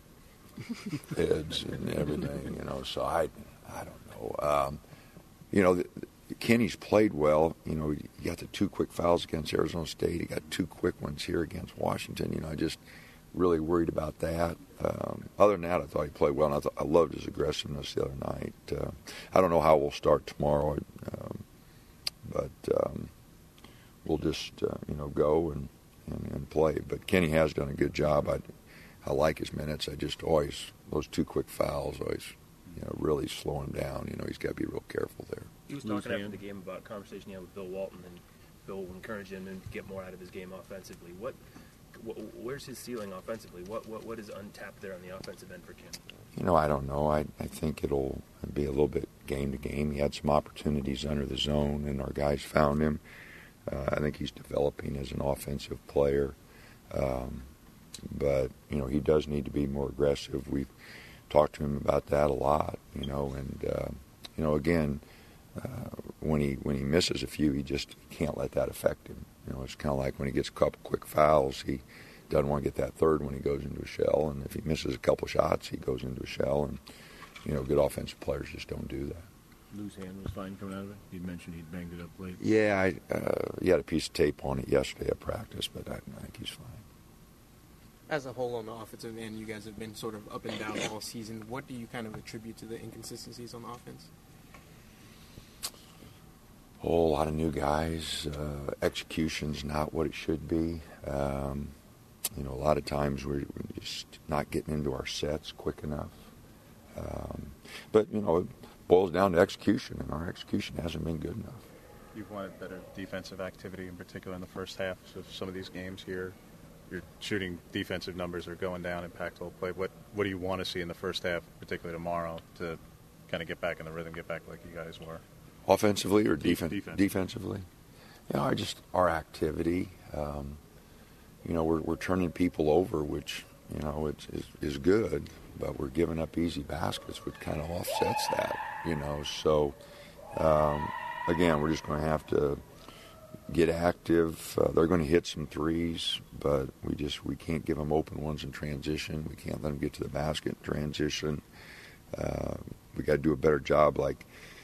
heads and everything, you know. So I, I don't know. Um, you know, the, the Kenny's played well. You know, he got the two quick fouls against Arizona State. He got two quick ones here against Washington. You know, I just really worried about that. Um, other than that, I thought he played well, and I, thought, I loved his aggressiveness the other night. Uh, I don't know how we'll start tomorrow, um, but um, we'll just uh, you know go and, and and play. But Kenny has done a good job. I. I like his minutes. I just always, those two quick fouls always, you know, really slow him down. You know, he's got to be real careful there. He was talking after the game about a conversation he had with Bill Walton, and Bill encouraged him to get more out of his game offensively. What, wh- where's his ceiling offensively? What, what what is untapped there on the offensive end for Ken? You know, I don't know. I, I think it'll be a little bit game to game. He had some opportunities under the zone, and our guys found him. Uh, I think he's developing as an offensive player. Um, But, you know, he does need to be more aggressive. We've talked to him about that a lot, you know. And, uh, you know, again, uh, when he when he misses a few, he just can't let that affect him. You know, it's kind of like when he gets a couple quick fouls, he doesn't want to get that third when he goes into a shell. And if he misses a couple shots, he goes into a shell. And, you know, good offensive players just don't do that. Loose hand was fine coming out of it? You mentioned he'd banged it up late. Yeah, I, uh, he had a piece of tape on it yesterday at practice, but I, I think he's fine. As a whole on the offensive end, you guys have been sort of up and down all season. What do you kind of attribute to the inconsistencies on offense? Oh, a lot of new guys. Uh, execution's not what it should be. Um, you know, a lot of times we're, we're just not getting into our sets quick enough. Um, but, you know, it boils down to execution, and our execution hasn't been good enough. You've wanted better defensive activity, in particular in the first half. So some of these games here, your shooting defensive numbers are going down in Pac twelve play. What what do you want to see in the first half, particularly tomorrow, to kind of get back in the rhythm, get back like you guys were? Offensively or defen- Defense. defensively? Yeah, I just our activity. Um, you know, we're we're turning people over, which you know it's, is is good, but we're giving up easy baskets, which kind of offsets that. You know, so. Um, Again, we're just going to have to get active. Uh, they're going to hit some threes, but we just we can't give them open ones in transition. We can't let them get to the basket in transition. Uh, we got to do a better job. Like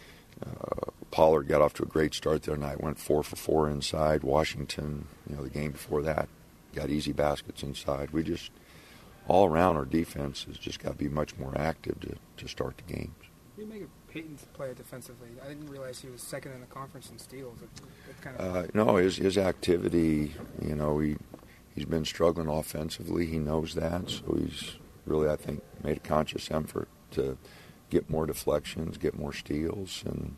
uh, Pollard got off to a great start the other night. Went four for four inside. Washington, you know, the game before that, got easy baskets inside. We just all around our defense has just got to be much more active to, to start the games. You make a Peyton's player defensively. I didn't realize he was second in the conference in steals. It, it kind of uh, no, his his activity. You know, he he's been struggling offensively. He knows that, so he's really, I think, made a conscious effort to get more deflections, get more steals, and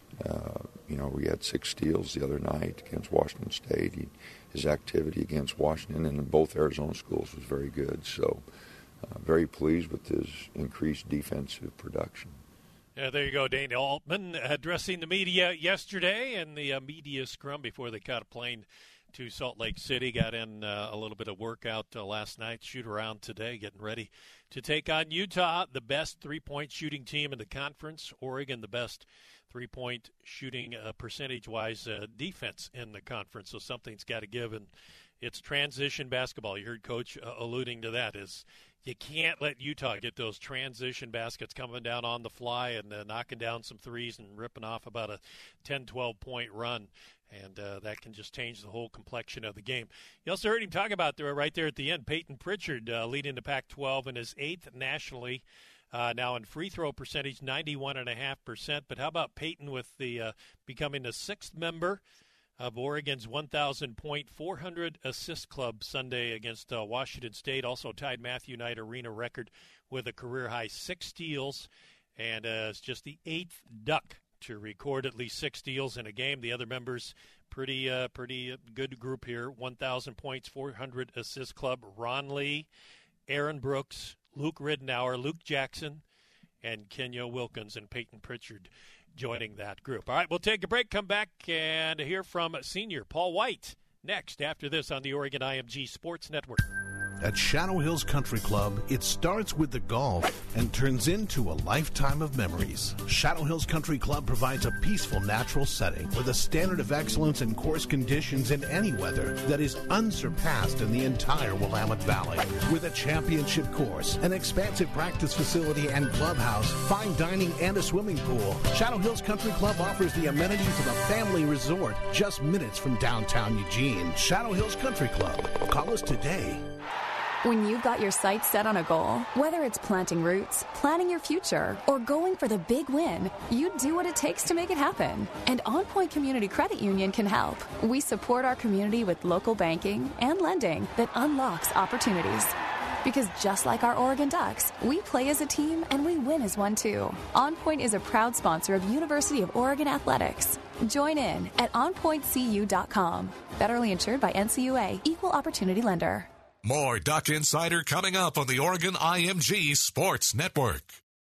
uh, you know, we had six steals the other night against Washington State. He, his activity against Washington and in both Arizona schools was very good. So, uh, very pleased with his increased defensive production. Yeah, there you go, Dana Altman addressing the media yesterday in the uh, media scrum before they caught a plane to Salt Lake City. Got in uh, a little bit of workout uh, last night, shoot around today, getting ready to take on Utah, the best three-point shooting team in the conference. Oregon, the best three-point shooting uh, percentage-wise uh, defense in the conference. So something's got to give, and it's transition basketball. You heard Coach uh, alluding to that is – you can't let Utah get those transition baskets coming down on the fly and uh, knocking down some threes and ripping off about a ten, twelve-point run, and uh, that can just change the whole complexion of the game. You also heard him talk about there right there at the end, Peyton Pritchard uh, leading the Pac twelve in his eighth nationally, uh, now in free throw percentage, ninety-one point five percent. But how about Peyton with the uh, becoming the sixth member of Oregon's one thousand point four hundred assist club Sunday against uh, Washington State. Also tied Matthew Knight arena record with a career-high six steals, and uh, it's just the eighth Duck to record at least six steals in a game. The other members, pretty uh, pretty good group here. one thousand points, four hundred assist club. Ron Lee, Aaron Brooks, Luke Ridenour, Luke Jackson, and Kenya Wilkins and Peyton Pritchard joining that group. All right, we'll take a break, come back, and hear from senior Paul White next after this on the Oregon I M G Sports Network. At Shadow Hills Country Club, it starts with the golf and turns into a lifetime of memories. Shadow Hills Country Club provides a peaceful, natural setting with a standard of excellence in course conditions in any weather that is unsurpassed in the entire Willamette Valley. With a championship course, an expansive practice facility and clubhouse, fine dining, and a swimming pool, Shadow Hills Country Club offers the amenities of a family resort just minutes from downtown Eugene. Shadow Hills Country Club. Call us today. When you've got your sights set on a goal, whether it's planting roots, planning your future, or going for the big win, you do what it takes to make it happen. And On Point Community Credit Union can help. We support our community with local banking and lending that unlocks opportunities. Because just like our Oregon Ducks, we play as a team and we win as one too. On Point is a proud sponsor of University of Oregon Athletics. Join in at on point c u dot com. Federally insured by N C U A, Equal Opportunity Lender. More Duck Insider coming up on the Oregon I M G Sports Network.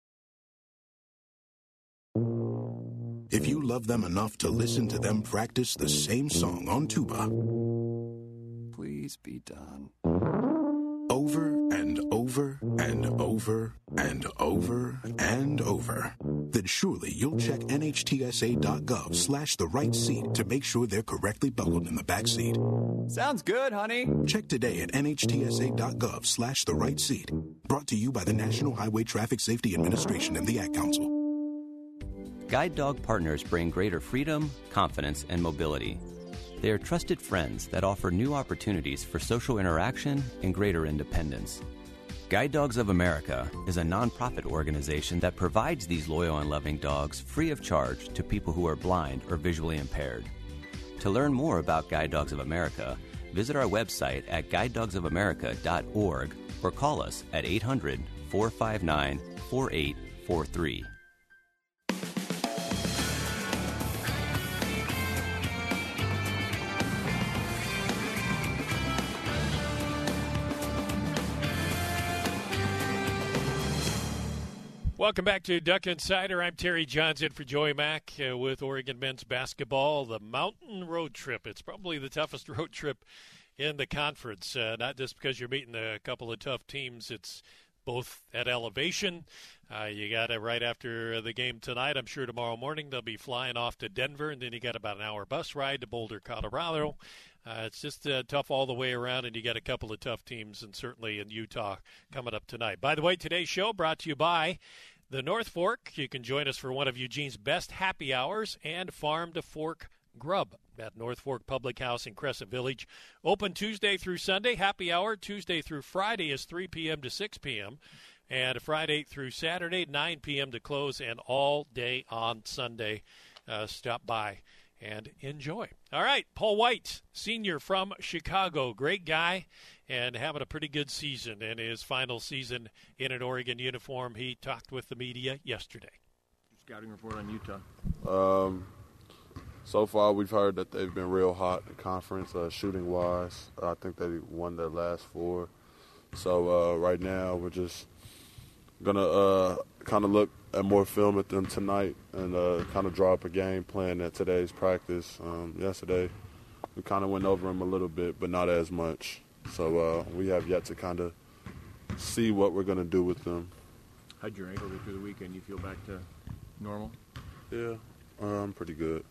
If you love them enough to listen to them practice the same song on tuba, please be done. Over and over and over and over and over, then surely you'll check N H T S A dot gov slash the right seat to make sure they're correctly buckled in the back seat. Sounds good, honey. Check today at N H T S A dot gov slash the right seat. Brought to you by the National Highway Traffic Safety Administration and the Ad Council. Guide dog partners bring greater freedom, confidence, and mobility. They are trusted friends that offer new opportunities for social interaction and greater independence. Guide Dogs of America is a nonprofit organization that provides these loyal and loving dogs free of charge to people who are blind or visually impaired. To learn more about Guide Dogs of America, Visit our website at guide dogs of america dot org or call us at eight hundred, four five nine, four eight four three. Welcome back to Duck Insider. I'm Terry Johns in for Joey Mack uh, with Oregon men's basketball. The Mountain Road Trip. It's probably the toughest road trip in the conference, uh, not just because you're meeting a couple of tough teams. It's both at elevation. Uh, you got it right after the game tonight. I'm sure tomorrow morning they'll be flying off to Denver, and then you got about an hour bus ride to Boulder, Colorado. Uh, it's just uh, tough all the way around, and you got a couple of tough teams, and certainly in Utah coming up tonight. By the way, today's show brought to you by the North Fork. You can join us for one of Eugene's best happy hours and Farm to Fork Grub at North Fork Public House in Crescent Village. Open Tuesday through Sunday. Happy hour Tuesday through Friday is three p.m. to six p.m. And Friday through Saturday, nine p.m. to close, and all day on Sunday. Uh, stop by and enjoy. All right, Paul White, senior from Chicago, great guy and having a pretty good season in his final season in an Oregon uniform. He talked with the media yesterday. Scouting report on Utah. Um, so far, we've heard that they've been real hot in conference, uh, shooting-wise. I think they won their last four. So uh, right now, we're just going to uh, kind of look at more film at them tonight and uh, kind of draw up a game plan at today's practice. Um, yesterday, we kind of went over them a little bit, but not as much. So uh, we have yet to kind of see what we're going to do with them. How'd your ankle do through the weekend? You feel back to normal? Yeah, I'm um, pretty good.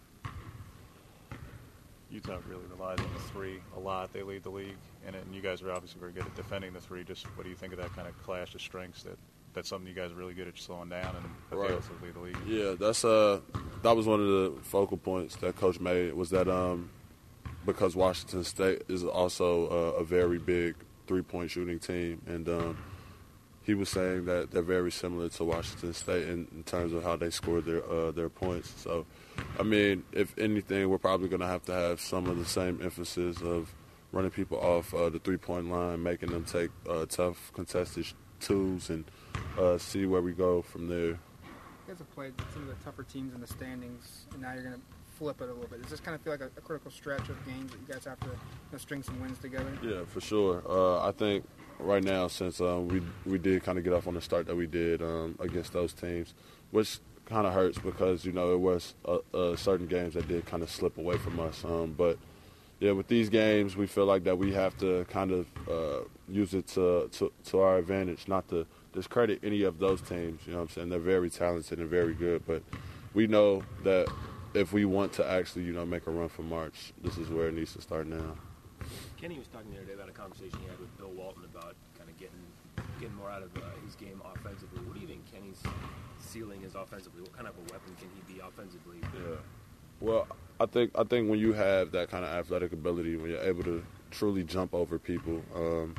Utah really relies on the three a lot. They lead the league in it, and you guys are obviously very good at defending the three. Just what do you think of that kind of clash of strengths? That that's something you guys are really good at slowing down, and but right. they also lead the league. Yeah, that's uh that was one of the focal points that Coach made, was that um because Washington State is also uh, a very big three-point shooting team, and um, he was saying that they're very similar to Washington State in, in terms of how they score their uh, their points. So, I mean, if anything, we're probably going to have to have some of the same emphasis of running people off uh, the three-point line, making them take uh, tough contested twos, and uh, see where we go from there. You guys have played some of the tougher teams in the standings, and now you're going to flip it a little bit. Does this kind of feel like a, a critical stretch of games that you guys have to you know, string some wins together? Yeah, for sure. Uh, I think right now, since um, we we did kind of get off on the start that we did um, against those teams, which kind of hurts because, you know, it was uh, uh, certain games that did kind of slip away from us. Um, but, yeah, with these games, we feel like that we have to kind of uh, use it to, to to our advantage, not to discredit any of those teams. You know what I'm saying? They're very talented and very good, but we know that if we want to actually, you know, make a run for March, this is where it needs to start now. Kenny was talking the other day about a conversation he had with Bill Walton about kind of getting getting more out of uh, his game offensively. What do you think Kenny's ceiling is offensively? What kind of a weapon can he be offensively? Yeah. Well, I think I think when you have that kind of athletic ability, when you're able to truly jump over people, um,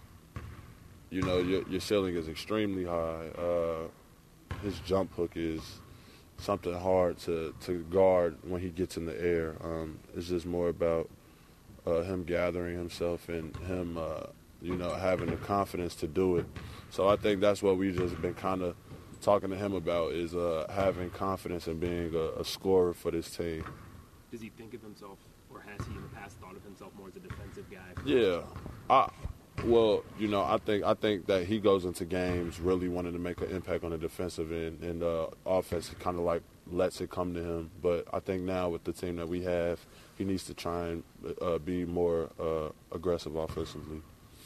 you know, your, your ceiling is extremely high. Uh, his jump hook is something hard to, to guard when he gets in the air. Um, it's just more about uh, him gathering himself and him, uh, you know, having the confidence to do it. So I think that's what we've just been kind of talking to him about, is uh, having confidence and being a, a scorer for this team. Does he think of himself, or has he in the past thought of himself more as a defensive guy? Yeah. I, well, you know, I think I think that he goes into games really wanting to make an impact on the defensive end, and uh, offense kind of like lets it come to him. But I think now with the team that we have, he needs to try and uh, be more uh, aggressive offensively.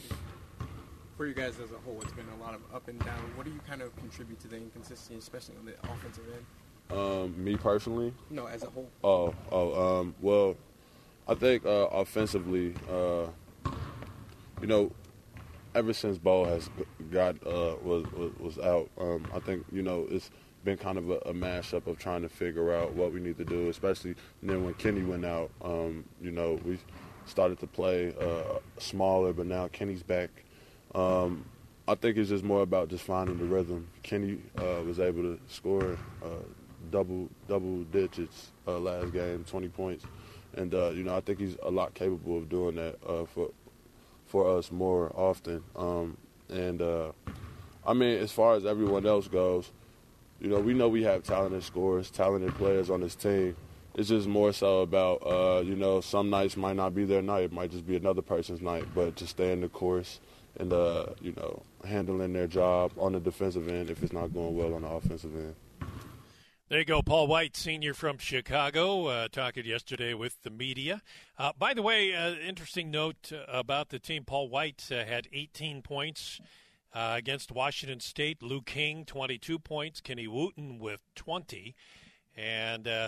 For you guys as a whole, it's been a lot of up and down. What do you kind of contribute to the inconsistency, especially on the offensive end? Um, me personally? No, as a whole. Oh, oh, um, well, I think uh, offensively, uh, you know, ever since Bo has got uh, was, was was out, um, I think, you know, it's been kind of a, a mashup of trying to figure out what we need to do, especially then when Kenny went out. Um, you know, we started to play uh, smaller, but now Kenny's back. Um, I think it's just more about just finding the rhythm. Kenny uh, was able to score uh, double double digits uh, last game, twenty points, And, uh, you know, I think he's a lot capable of doing that uh, for for us more often. Um, and, uh, I mean, as far as everyone else goes, you know, we know we have talented scorers, talented players on this team. It's just more so about, uh, you know, some nights might not be their night. It might just be another person's night. But just staying the course and, uh, you know, handling their job on the defensive end if it's not going well on the offensive end. There you go, Paul White, senior from Chicago, uh, talking yesterday with the media. Uh, by the way, uh, interesting note uh, about the team. Paul White uh, had eighteen points uh, against Washington State. Luke King, twenty-two points. Kenny Wooten with twenty. And uh,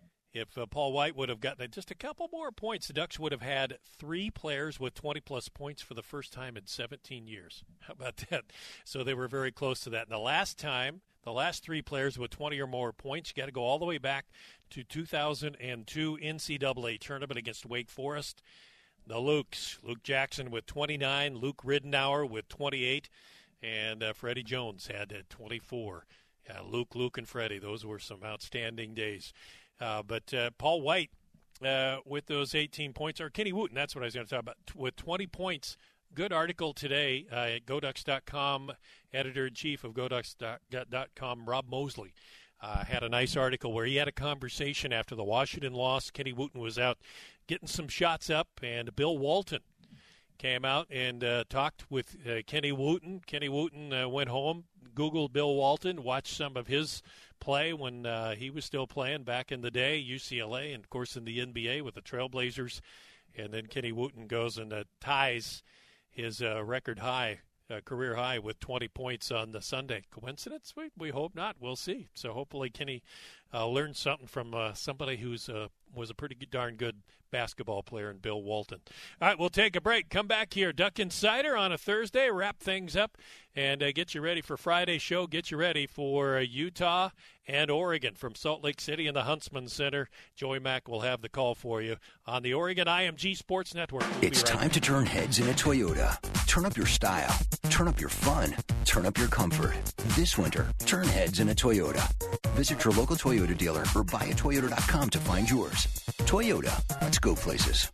if uh, Paul White would have gotten just a couple more points, the Ducks would have had three players with twenty-plus points for the first time in seventeen years. How about that? So they were very close to that. And the last time, the last three players with twenty or more points, you got to go all the way back to two thousand two N C double A tournament against Wake Forest. The Lukes, Luke Jackson with twenty-nine, Luke Ridenour with twenty-eight, and uh, Freddie Jones had uh, twenty-four. Uh, Luke, Luke, and Freddie, those were some outstanding days. Uh, but uh, Paul White uh, with those eighteen points, or Kenny Wooten, that's what I was going to talk about, with twenty points. Good article today uh, at Go Ducks dot com. Editor-in-chief of Go Ducks dot com, Rob Mosley, uh, had a nice article where he had a conversation after the Washington loss. Kenny Wooten was out getting some shots up, and Bill Walton came out and uh, talked with uh, Kenny Wooten. Kenny Wooten uh, went home, Googled Bill Walton, watched some of his play when uh, he was still playing back in the day, U C L A, and, of course, in the N B A with the Trailblazers. And then Kenny Wooten goes and uh, ties his uh, record high, uh, career high, with twenty points on the Sunday. Coincidence? We we hope not. We'll see. So hopefully Kenny uh, learned something from uh, somebody who's uh, was a pretty good, darn good basketball player in Bill Walton. All right, we'll take a break. Come back here, Duck Insider on a Thursday, wrap things up, and uh, get you ready for Friday's show. Get you ready for uh, Utah and Oregon from Salt Lake City in the Huntsman Center. Joey Mack will have the call for you on the Oregon I M G Sports Network. We'll it's right time back. to turn heads in a Toyota. Turn up your style. Turn up your fun. Turn up your comfort. This winter, turn heads in a Toyota. Visit your local Toyota dealer or buy a Toyota dot com to find yours. Toyota, let's go places.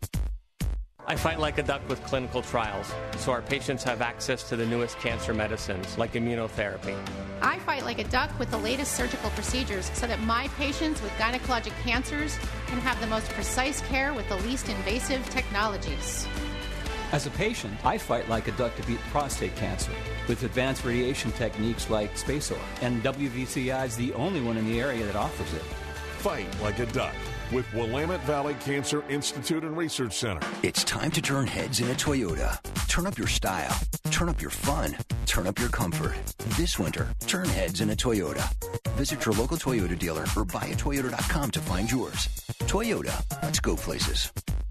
I fight like a duck with clinical trials, so our patients have access to the newest cancer medicines, like immunotherapy. I fight like a duck with the latest surgical procedures so that my patients with gynecologic cancers can have the most precise care with the least invasive technologies. As a patient, I fight like a duck to beat prostate cancer with advanced radiation techniques like SpaceOAR, and W V C I is the only one in the area that offers it. Fight like a duck with Willamette Valley Cancer Institute and Research Center. It's time to turn heads in a Toyota. Turn up your style. Turn up your fun. Turn up your comfort. This winter, turn heads in a Toyota. Visit your local Toyota dealer or buy a Toyota dot com to find yours. Toyota, let's go places.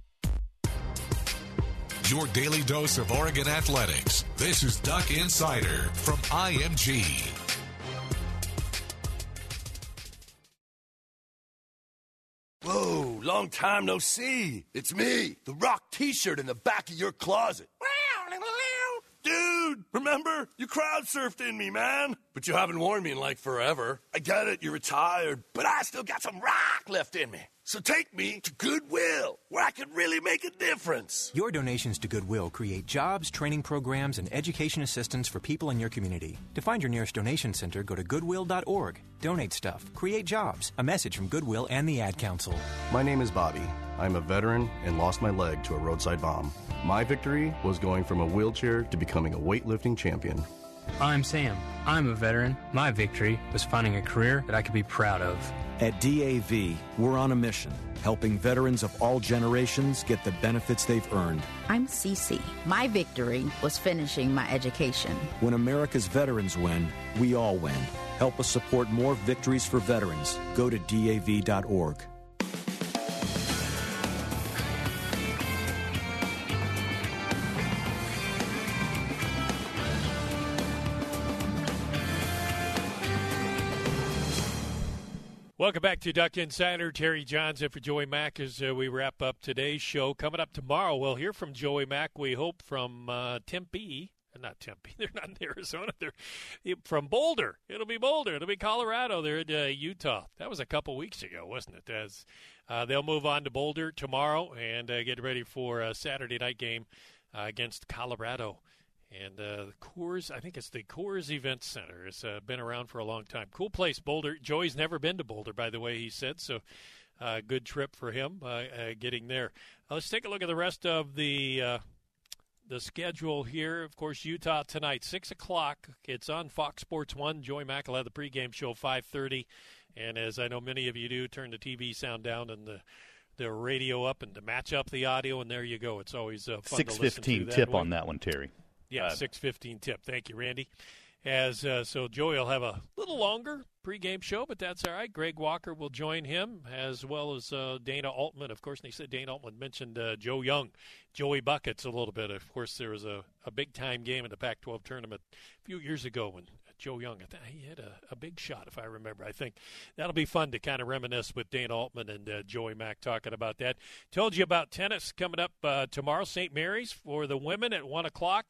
Your daily dose of Oregon athletics. This is Duck Insider from I M G. Whoa, long time no see. It's me, the Rock t-shirt in the back of your closet. Dude, remember? You crowd surfed in me, man. But you haven't worn me in like forever. I get it, you're retired, but I still got some rock left in me. So take me to Goodwill, where I can really make a difference. Your donations to Goodwill create jobs, training programs, and education assistance for people in your community. To find your nearest donation center, go to goodwill dot org. Donate stuff. Create jobs. A message from Goodwill and the Ad Council. My name is Bobby. I'm a veteran and lost my leg to a roadside bomb. My victory was going from a wheelchair to becoming a weightlifting champion. I'm Sam. I'm a veteran. My victory was finding a career that I could be proud of. At D A V, we're on a mission, helping veterans of all generations get the benefits they've earned. I'm Cece. My victory was finishing my education. When America's veterans win, we all win. Help us support more victories for veterans. Go to D A V dot org. Welcome back to Duck Insider. Terry Johnson for Joey Mack as uh, we wrap up today's show. Coming up tomorrow, we'll hear from Joey Mack, we hope, from uh, Tempe not Tempe. They're not in Arizona. They're from Boulder. It'll be Boulder. It'll be Colorado. They're in uh, Utah. That was a couple weeks ago, wasn't it? As uh, they'll move on to Boulder tomorrow and uh, get ready for a Saturday night game uh, against Colorado. And uh, the Coors, I think it's the Coors Event Center. It's uh, been around for a long time. Cool place, Boulder. Joey's never been to Boulder, by the way, he said. So uh, good trip for him uh, uh, getting there. Uh, let's take a look at the rest of the uh, the schedule here. Of course, Utah tonight, six o'clock. It's on Fox Sports one. Joey Mack will have the pregame show five thirty. And as I know many of you do, turn the T V sound down and the the radio up and to match up the audio, and there you go. It's always uh, fun to listen to. six fifteen tip on that one, Terry. Yeah, uh, six fifteen tip. Thank you, Randy. As uh, so Joey will have a little longer pregame show, but that's all right. Greg Walker will join him, as well as uh, Dana Altman. Of course, and he said Dana Altman mentioned uh, Joe Young, Joey Buckets a little bit. Of course, there was a, a big-time game in the Pac twelve tournament a few years ago when Joe Young, I think he had a, a big shot, if I remember. I think that'll be fun to kind of reminisce with Dana Altman and uh, Joey Mack talking about that. Told you about tennis coming up uh, tomorrow, Saint Mary's for the women at one o'clock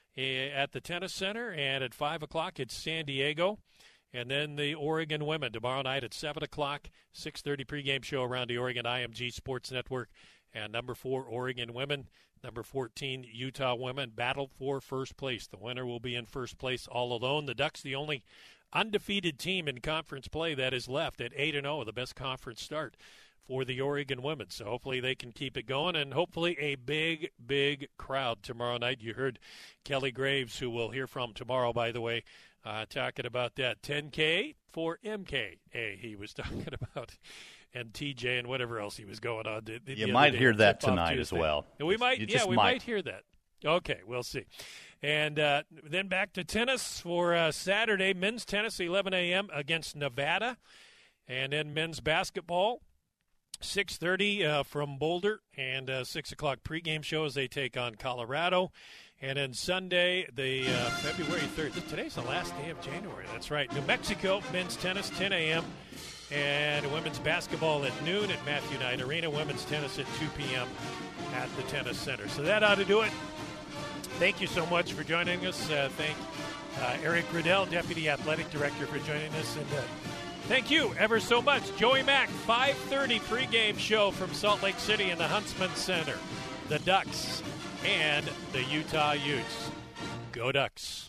at the Tennis Center, and at five o'clock it's San Diego. And then the Oregon women tomorrow night at seven o'clock, six thirty pregame show around the Oregon I M G Sports Network. And number four, Oregon women. Number fourteen, Utah women battle for first place. The winner will be in first place all alone. The Ducks, the only undefeated team in conference play that is left at eight and oh, the best conference start for the Oregon women. So hopefully they can keep it going, and hopefully a big, big crowd tomorrow night. You heard Kelly Graves, who we'll hear from tomorrow, by the way, uh, talking about that. ten K for M K A he was talking about, and T J and whatever else he was going on. The, the you might hear that tonight Tuesday. as well. And we might, you yeah, we might. might hear that. Okay, we'll see. And uh, then back to tennis for uh, Saturday. Men's tennis, eleven a.m. against Nevada. And then men's basketball, six thirty uh, from Boulder, and uh, six o'clock pregame show as they take on Colorado. And then Sunday, the uh, February third. Today's the last day of January. That's right. New Mexico, men's tennis, ten a.m. And women's basketball at noon at Matthew Knight Arena. Women's tennis at two p.m. at the Tennis Center. So that ought to do it. Thank you so much for joining us. Uh, thank uh, Eric Riddell, Deputy Athletic Director, for joining us. And uh, thank you ever so much. Joey Mack, five thirty pregame show from Salt Lake City in the Huntsman Center. The Ducks and the Utah Utes. Go Ducks.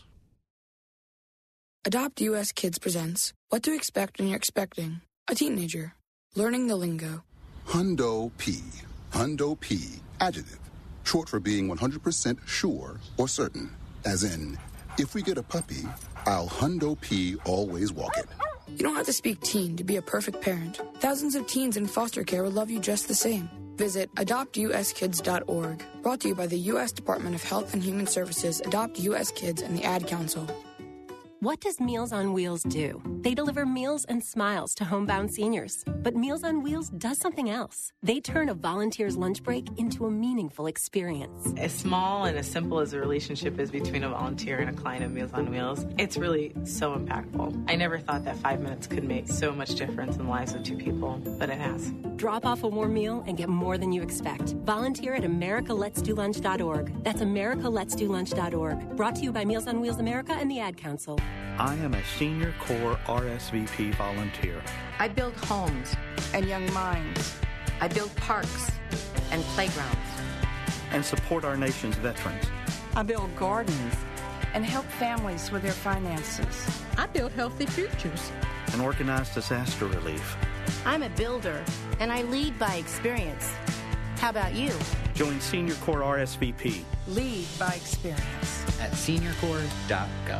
Adopt U S Kids presents What to Expect When You're Expecting a Teenager. Learning the lingo. Hundo P. Hundo P. Adjective. Short for being one hundred percent sure or certain. As in, if we get a puppy, I'll Hundo P always walk it. You don't have to speak teen to be a perfect parent. Thousands of teens in foster care will love you just the same. Visit adopt u s kids dot org. Brought to you by the U S Department of Health and Human Services, Adopt U S Kids, and the Ad Council. What does Meals on Wheels do? They deliver meals and smiles to homebound seniors. But Meals on Wheels does something else. They turn a volunteer's lunch break into a meaningful experience. As small and as simple as a relationship is between a volunteer and a client of Meals on Wheels, it's really so impactful. I never thought that five minutes could make so much difference in the lives of two people, but it has. Drop off a warm meal and get more than you expect. Volunteer at america lets do lunch dot org. That's america lets do lunch dot org. Brought to you by Meals on Wheels America and the Ad Council. I am a Senior Corps R S V P volunteer. I build homes and young minds. I build parks and playgrounds. And support our nation's veterans. I build gardens and help families with their finances. I build healthy futures. And organize disaster relief. I'm a builder, and I lead by experience. How about you? Join Senior Corps R S V P. Lead by experience. At senior corps dot gov.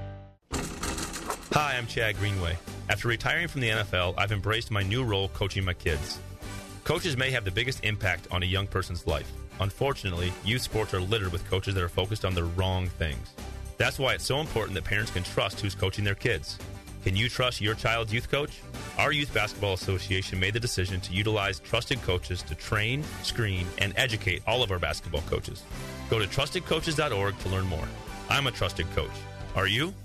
Hi, I'm Chad Greenway. After retiring from the N F L, I've embraced my new role coaching my kids. Coaches may have the biggest impact on a young person's life. Unfortunately, youth sports are littered with coaches that are focused on the wrong things. That's why it's so important that parents can trust who's coaching their kids. Can you trust your child's youth coach? Our Youth Basketball Association made the decision to utilize trusted coaches to train, screen, and educate all of our basketball coaches. Go to trusted coaches dot org to learn more. I'm a trusted coach. Are you?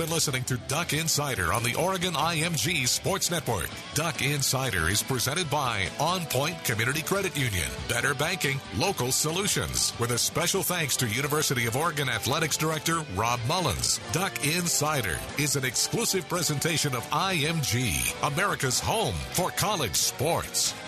been listening to Duck Insider on the Oregon I M G Sports Network. Duck Insider is presented by On Point Community Credit Union. Better banking, local solutions. With a special thanks to University of Oregon Athletics Director Rob Mullins. Duck Insider is an exclusive presentation of I M G, America's home for college sports.